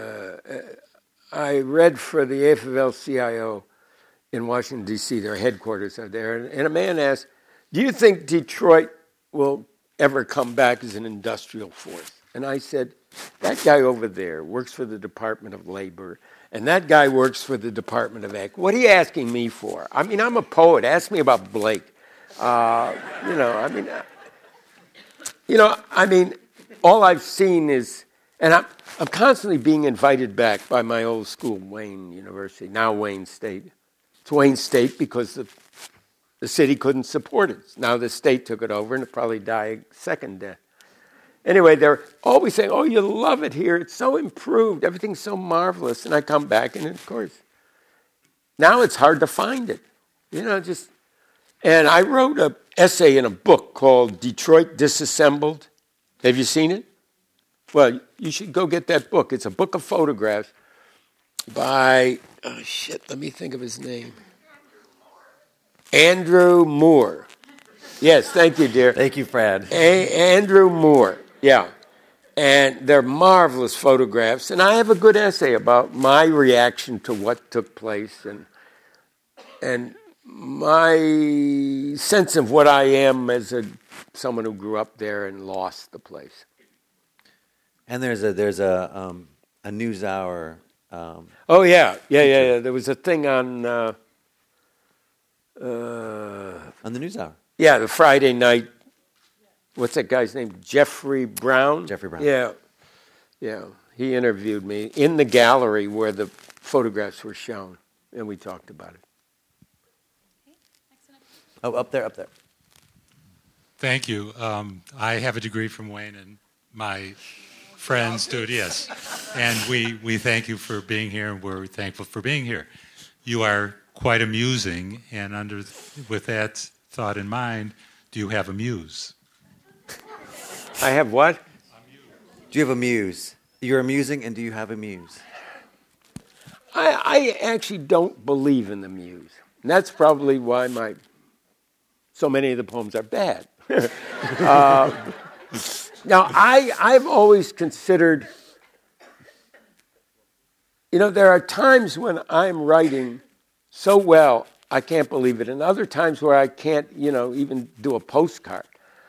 I read for the AFL-CIO in Washington, D.C., their headquarters are there, and a man asked, do you think Detroit will ever come back as an industrial force? And I said, that guy over there works for the Department of Labor, and that guy works for the Department of Ag. What are you asking me for? I'm a poet. Ask me about Blake. All I've seen is, and I'm constantly being invited back by my old school, Wayne University, now Wayne State. It's Wayne State because the city couldn't support it. Now the state took it over, and it probably died a second death. Anyway, they're always saying, oh, you love it here. It's so improved. Everything's so marvelous. And I come back, and of course, now it's hard to find it. And I wrote an essay in a book called Detroit Disassembled. Have you seen it? Well, you should go get that book. It's a book of photographs by, let me think of his name. Andrew Moore. Yes, thank you, dear. Thank you, Fred. Andrew Moore, yeah. And they're marvelous photographs. And I have a good essay about my reaction to what took place and my sense of what I am as someone who grew up there and lost the place. And there's a NewsHour. Oh yeah. There was a thing on the NewsHour. Yeah, the Friday night. What's that guy's name? Jeffrey Brown. Jeffrey Brown. Yeah. He interviewed me in the gallery where the photographs were shown, and we talked about it. Oh, up there. Thank you. I have a degree from Wayne, and my friends do it, yes. And we thank you for being here, and we're thankful for being here. You are quite amusing, and with that thought in mind, do you have a muse? I have what? Do you have a muse? You're amusing, and do you have a muse? I actually don't believe in the muse. And that's probably why so many of the poems are bad. Now, I've always considered, there are times when I'm writing so well, I can't believe it, and other times where I can't, even do a postcard.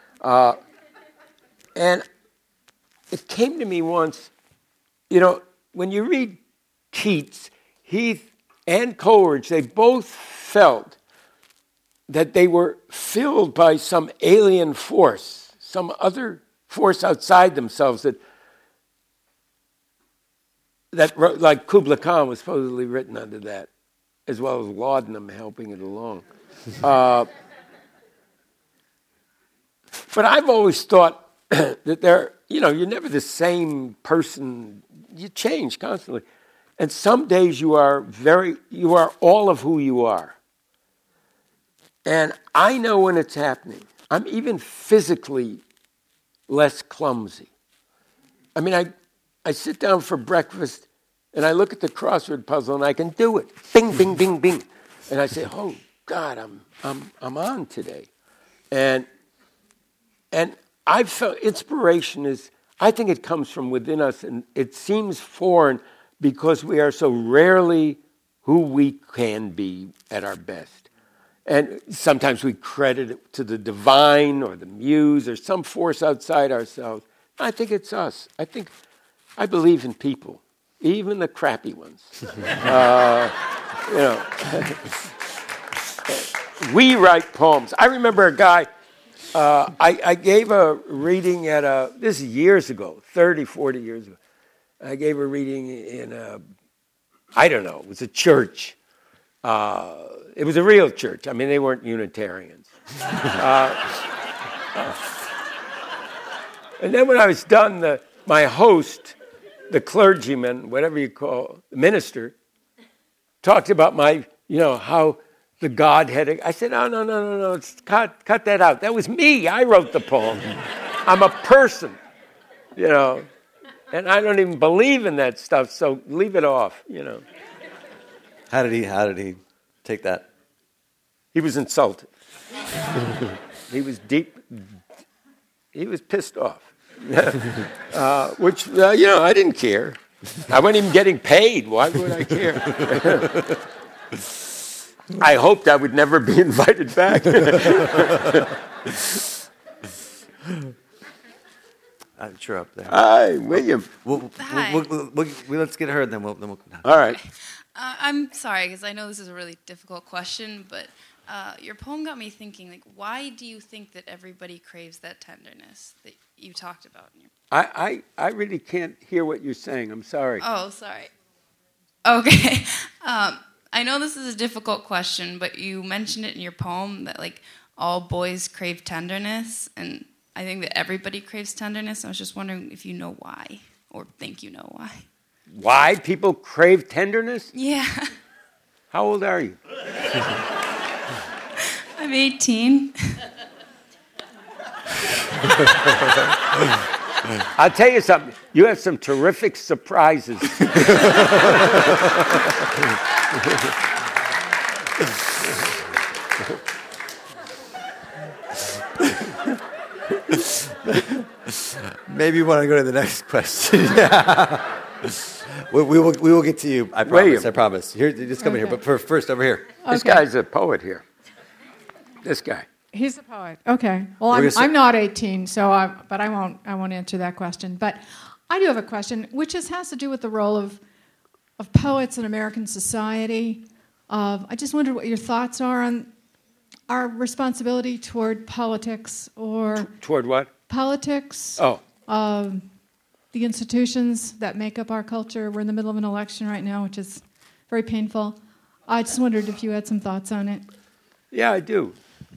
And it came to me once, when you read Keats, Heath, and Coleridge, they both felt that they were filled by some alien force, some other force outside themselves that like Kubla Khan was supposedly written under that, as well as laudanum helping it along. But I've always thought that you're never the same person. You change constantly. And some days you are all of who you are. And I know when it's happening. I'm even physically less clumsy. I mean, I sit down for breakfast and I look at the crossword puzzle and I can do it. Bing, bing, bing, bing. And I say, oh God, I'm on today. And I've felt inspiration I think it comes from within us, and it seems foreign because we are so rarely who we can be at our best. And sometimes we credit it to the divine or the muse or some force outside ourselves. I think it's us. I believe in people, even the crappy ones. We write poems. I remember a guy, I gave a reading this is years ago, 30, 40 years ago. I gave a reading in it was a church. It was a real church. I mean, they weren't Unitarians. And then when I was done, my host, the clergyman, whatever you call the minister, talked about how the Godhead. I said, no, cut that out. That was me. I wrote the poem. I'm a person, and I don't even believe in that stuff. So leave it off, How did he take that? He was insulted. He was He was pissed off. Which I didn't care. I wasn't even getting paid. Why would I care? I hoped I would never be invited back. I'm sure up there. Hi, William. Hi. Let's get her, then we'll come down. All right. I'm sorry, because I know this is a really difficult question, but your poem got me thinking, why do you think that everybody craves that tenderness that you talked about? I really can't hear what you're saying. I'm sorry. Oh, sorry. Okay. I know this is a difficult question, but you mentioned it in your poem that, all boys crave tenderness, and I think that everybody craves tenderness. I was just wondering if you know why, or think you know why. Why people crave tenderness? Yeah. How old are you? I'm 18. I'll tell you something. You have some terrific surprises. Maybe you want to go to the next question. we will get to you. I promise. William. I promise. Here, just come in here. But first, over here. This guy's a poet here. This guy. He's a poet. Okay. Well, I'm not 18, but I won't answer that question. But I do have a question, which has to do with the role of poets in American society. I just wondered what your thoughts are on our responsibility toward politics or Toward what? politics. Oh. The institutions that make up our culture. We're in the middle of an election right now, which is very painful. I just wondered if you had some thoughts on it. Yeah, I do.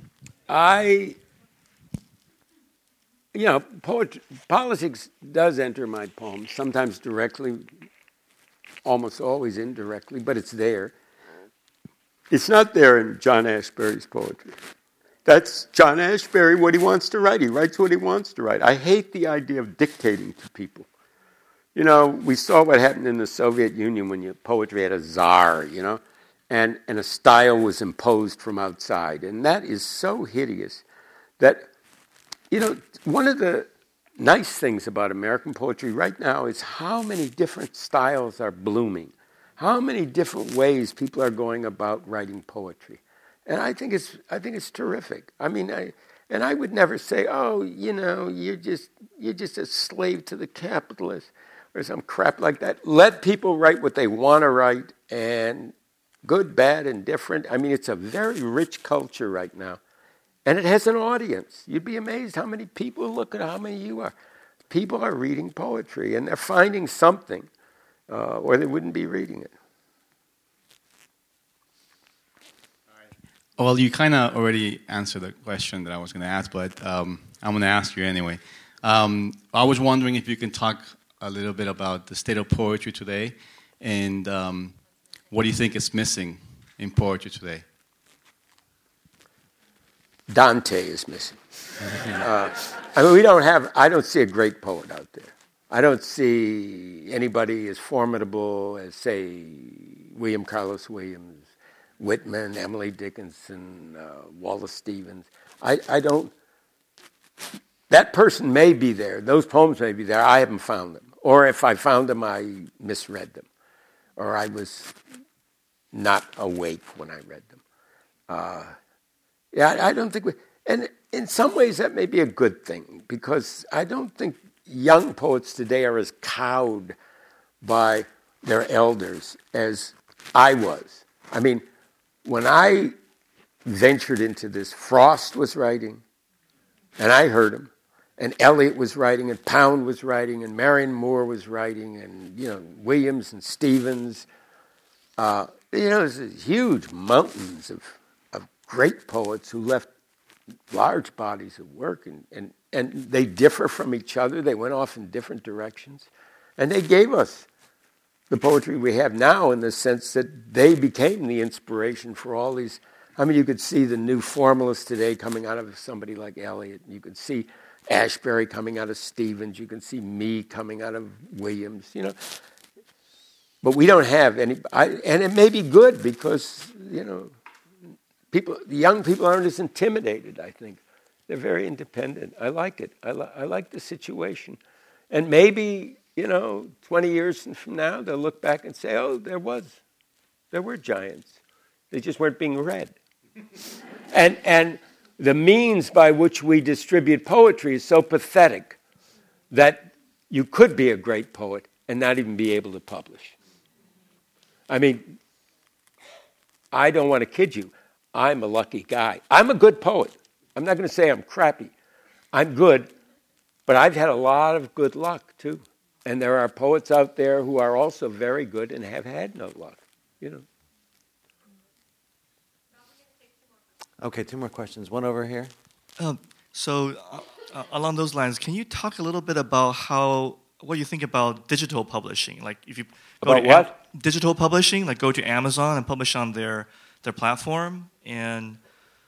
Politics does enter my poems, sometimes directly, almost always indirectly, but it's there. It's not there in John Ashbery's poetry. That's John Ashbery, what he wants to write. He writes what he wants to write. I hate the idea of dictating to people. You know, we saw what happened in the Soviet Union when poetry had a czar, you know, and a style was imposed from outside. And that is so hideous that, you know, one of the nice things about American poetry right now is how many different styles are blooming, how many different ways people are going about writing poetry. And I think it's terrific. I mean, I would never say, oh, you know, you're just a slave to the capitalists or some crap like that. Let people write what they want to write, and good, bad, and different. I mean, it's a very rich culture right now, and it has an audience. You'd be amazed how many people, look at how many you are. People are reading poetry, and they're finding something, or they wouldn't be reading it. Well, you kind of already answered the question that I was going to ask, but I'm going to ask you anyway. I was wondering if you can talk a little bit about the state of poetry today, and what do you think is missing in poetry today? Dante is missing. I mean, I don't see a great poet out there. I don't see anybody as formidable as, say, William Carlos Williams, Whitman, Emily Dickinson, Wallace Stevens. I don't. That person may be there. Those poems may be there. I haven't found them. Or if I found them, I misread them. Or I was not awake when I read them. I don't think and in some ways that may be a good thing, because I don't think young poets today are as cowed by their elders as I was. I mean, when I ventured into this, Frost was writing, and I heard him, and Eliot was writing, and Pound was writing, and Marion Moore was writing, and, you know, Williams and Stevens. There's huge mountains of great poets who left large bodies of work, and they differ from each other. They went off in different directions, and they gave us the poetry we have now, in the sense that they became the inspiration for all these. I mean, you could see the new formalists today coming out of somebody like Eliot. You could see Ashbery coming out of Stevens. You can see me coming out of Williams, you know. But we don't have any, and it may be good, because, you know, the young people aren't as intimidated, I think. They're very independent. I like it. I like the situation. And maybe, you know, 20 years from now, they'll look back and say, oh, there were giants. They just weren't being read. And the means by which we distribute poetry is so pathetic that you could be a great poet and not even be able to publish. I mean, I don't want to kid you. I'm a lucky guy. I'm a good poet. I'm not going to say I'm crappy. I'm good, but I've had a lot of good luck, too. And there are poets out there who are also very good and have had no luck, you know. Okay, 2 more questions. One over here. Along those lines, can you talk a little bit about what you think about digital publishing? Like, if you go about what? Digital publishing, like go to Amazon and publish on their platform, and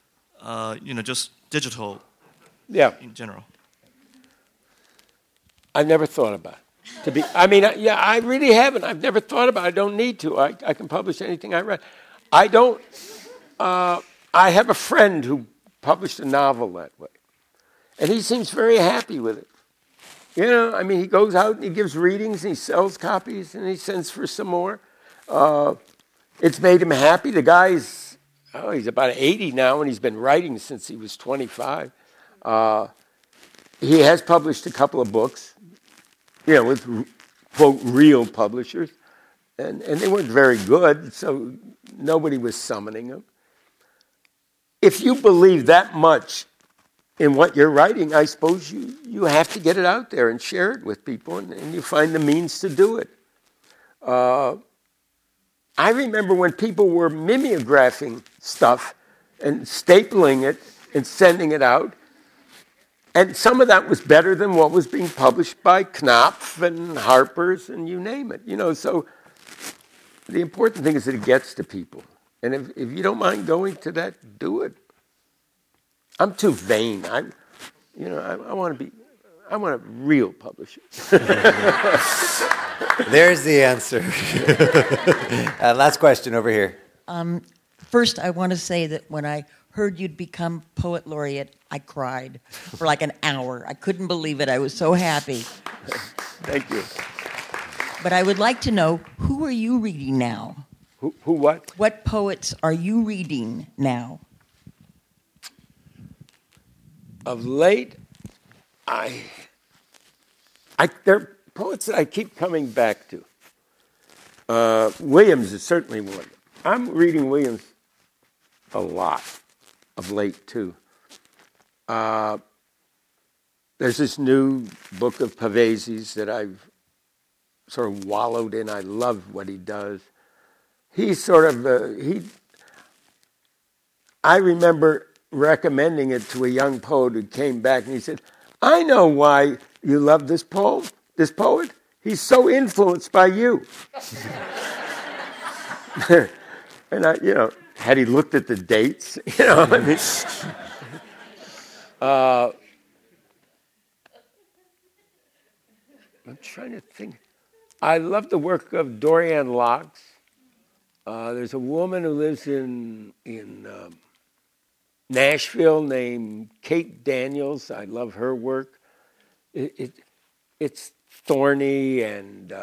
just digital, in general. I've never thought about it. I really haven't. I've never thought about it. I don't need to. I can publish anything I write. I don't. I have a friend who published a novel that way, and he seems very happy with it. He goes out and he gives readings and he sells copies and he sends for some more. It's made him happy. The guy's, he's about 80 now and he's been writing since he was 25. He has published a couple of books, with, quote, real publishers. And they weren't very good, so nobody was summoning him. If you believe that much in what you're writing, I suppose you have to get it out there and share it with people, and you find the means to do it. I remember when people were mimeographing stuff and stapling it and sending it out, and some of that was better than what was being published by Knopf and Harper's and you name it. So the important thing is that it gets to people. And if you don't mind going to that, do it. I'm too vain. I want a real publisher. There's the answer. Last question over here. First, I want to say that when I heard you'd become poet laureate, I cried for like an hour. I couldn't believe it. I was so happy. Thank you. But I would like to know, who are you reading now? Who what? What poets are you reading now? Of late, there are poets that I keep coming back to. Williams is certainly one. I'm reading Williams a lot of late, too. There's this new book of Pavesi's that I've sort of wallowed in. I love what he does. He's sort of, I remember recommending it to a young poet who came back and he said, I know why you love this poet. He's so influenced by you. And had he looked at the dates, I'm trying to think. I love the work of Dorian Laux. There's a woman who lives in Nashville named Kate Daniels. I love her work. It's thorny and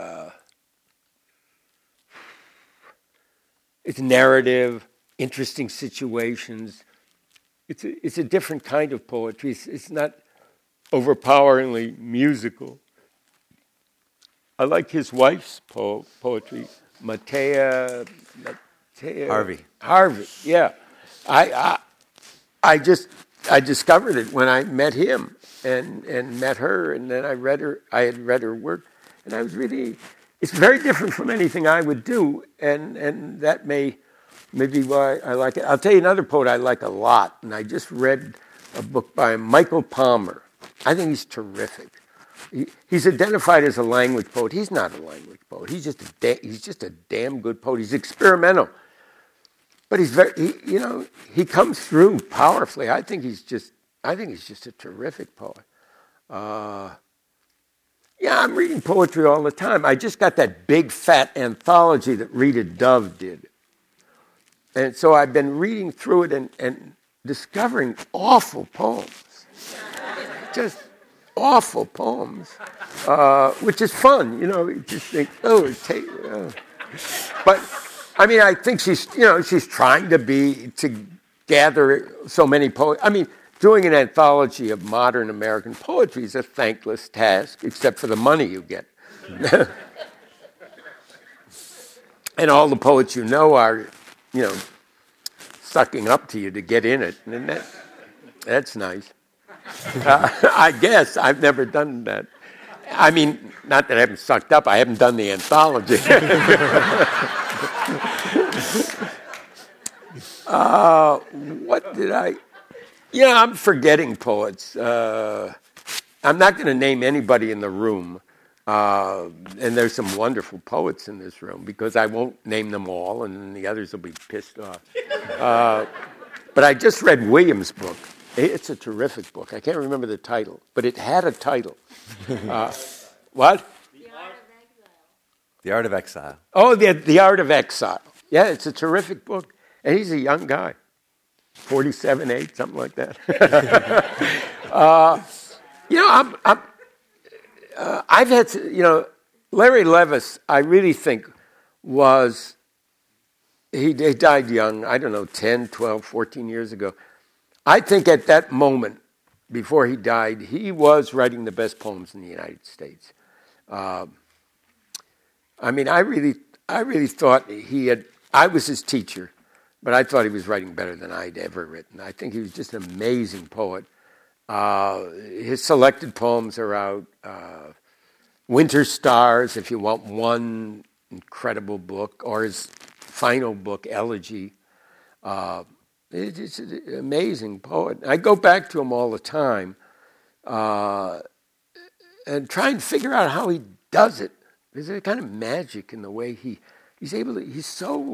it's narrative, interesting situations. It's a different kind of poetry. It's not overpoweringly musical. I like his wife's poetry, Matea Harvey, yeah. I discovered it when I met him and met her, and then I had read her work, and I was really, it's very different from anything I would do, and that may be why I like it. I'll tell you another poet I like a lot, and I just read a book by Michael Palmer. I think he's terrific. He's identified as a language poet. He's not a language poet. He's just a damn good poet. He's experimental, but he comes through powerfully. I think he's just a terrific poet. I'm reading poetry all the time. I just got that big fat anthology that Rita Dove did, and so I've been reading through it and discovering awful poems, just awful poems, which is fun. You just think, but I mean, I think she's trying to gather so many poets. I mean, doing an anthology of modern American poetry is a thankless task, except for the money you get. And all the poets are, sucking up to you to get in it, and that's nice. I guess I've never done that. I mean, not that I haven't sucked up. I haven't done the anthology. What did I... I'm forgetting poets. I'm not going to name anybody in the room. And there's some wonderful poets in this room because I won't name them all, and then the others will be pissed off. But I just read Williams' book. It's a terrific book. I can't remember the title, but it had a title. What? The Art of Exile. Oh, the Art of Exile. Yeah, it's a terrific book. And he's a young guy. 47, 8, something like that. I've had, Larry Levis, I really think he died young, 10, 12, 14 years ago. I think at that moment, before he died, he was writing the best poems in the United States. I really thought I was his teacher, but I thought he was writing better than I'd ever written. I think he was just an amazing poet. His selected poems are out. Winter Stars, if you want one incredible book, or his final book, Elegy. It's an amazing poet. I go back to him all the time and try and figure out how he does it. There's a kind of magic in the way he's able to, he's so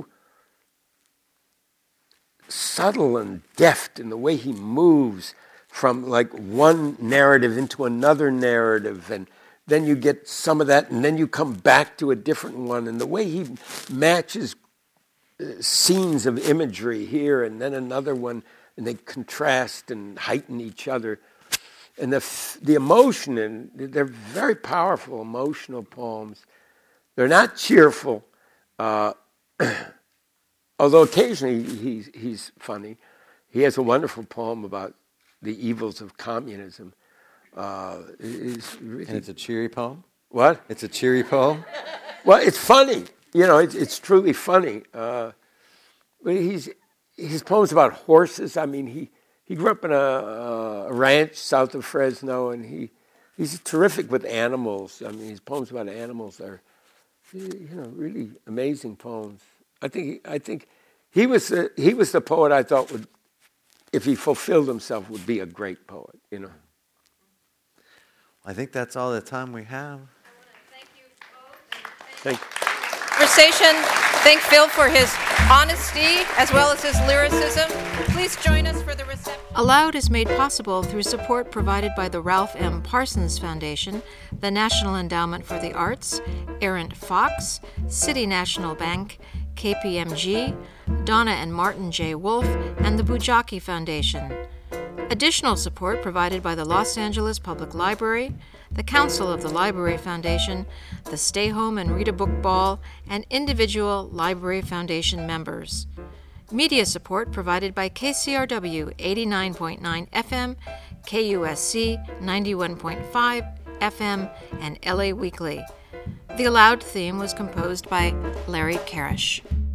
subtle and deft in the way he moves from like one narrative into another narrative, and then you get some of that, and then you come back to a different one, and the way he matches scenes of imagery here and then another one, and they contrast and heighten each other. And the emotion, and they're very powerful, emotional poems. They're not cheerful, although occasionally he's funny. He has a wonderful poem about the evils of communism. And it's a cheery poem? What? It's a cheery poem? Well, it's funny. It's truly funny. But his poems about horses, he grew up in a ranch south of Fresno, and he's terrific with animals. His poems about animals are, really amazing poems. I think he was the poet I thought would, if he fulfilled himself, would be a great poet. I think that's all the time we have. Thank you. Conversation. Thank Phil for his honesty as well as his lyricism. Please join us for the reception. Aloud is made possible through support provided by the Ralph M. Parsons Foundation, the National Endowment for the Arts, Errant Fox, City National Bank, KPMG, Donna and Martin J. Wolfe, and the Bujaki Foundation. Additional support provided by the Los Angeles Public Library, the Council of the Library Foundation, the Stay Home and Read a Book Ball, and individual Library Foundation members. Media support provided by KCRW 89.9 FM, KUSC 91.5 FM, and LA Weekly. The Aloud theme was composed by Larry Karish.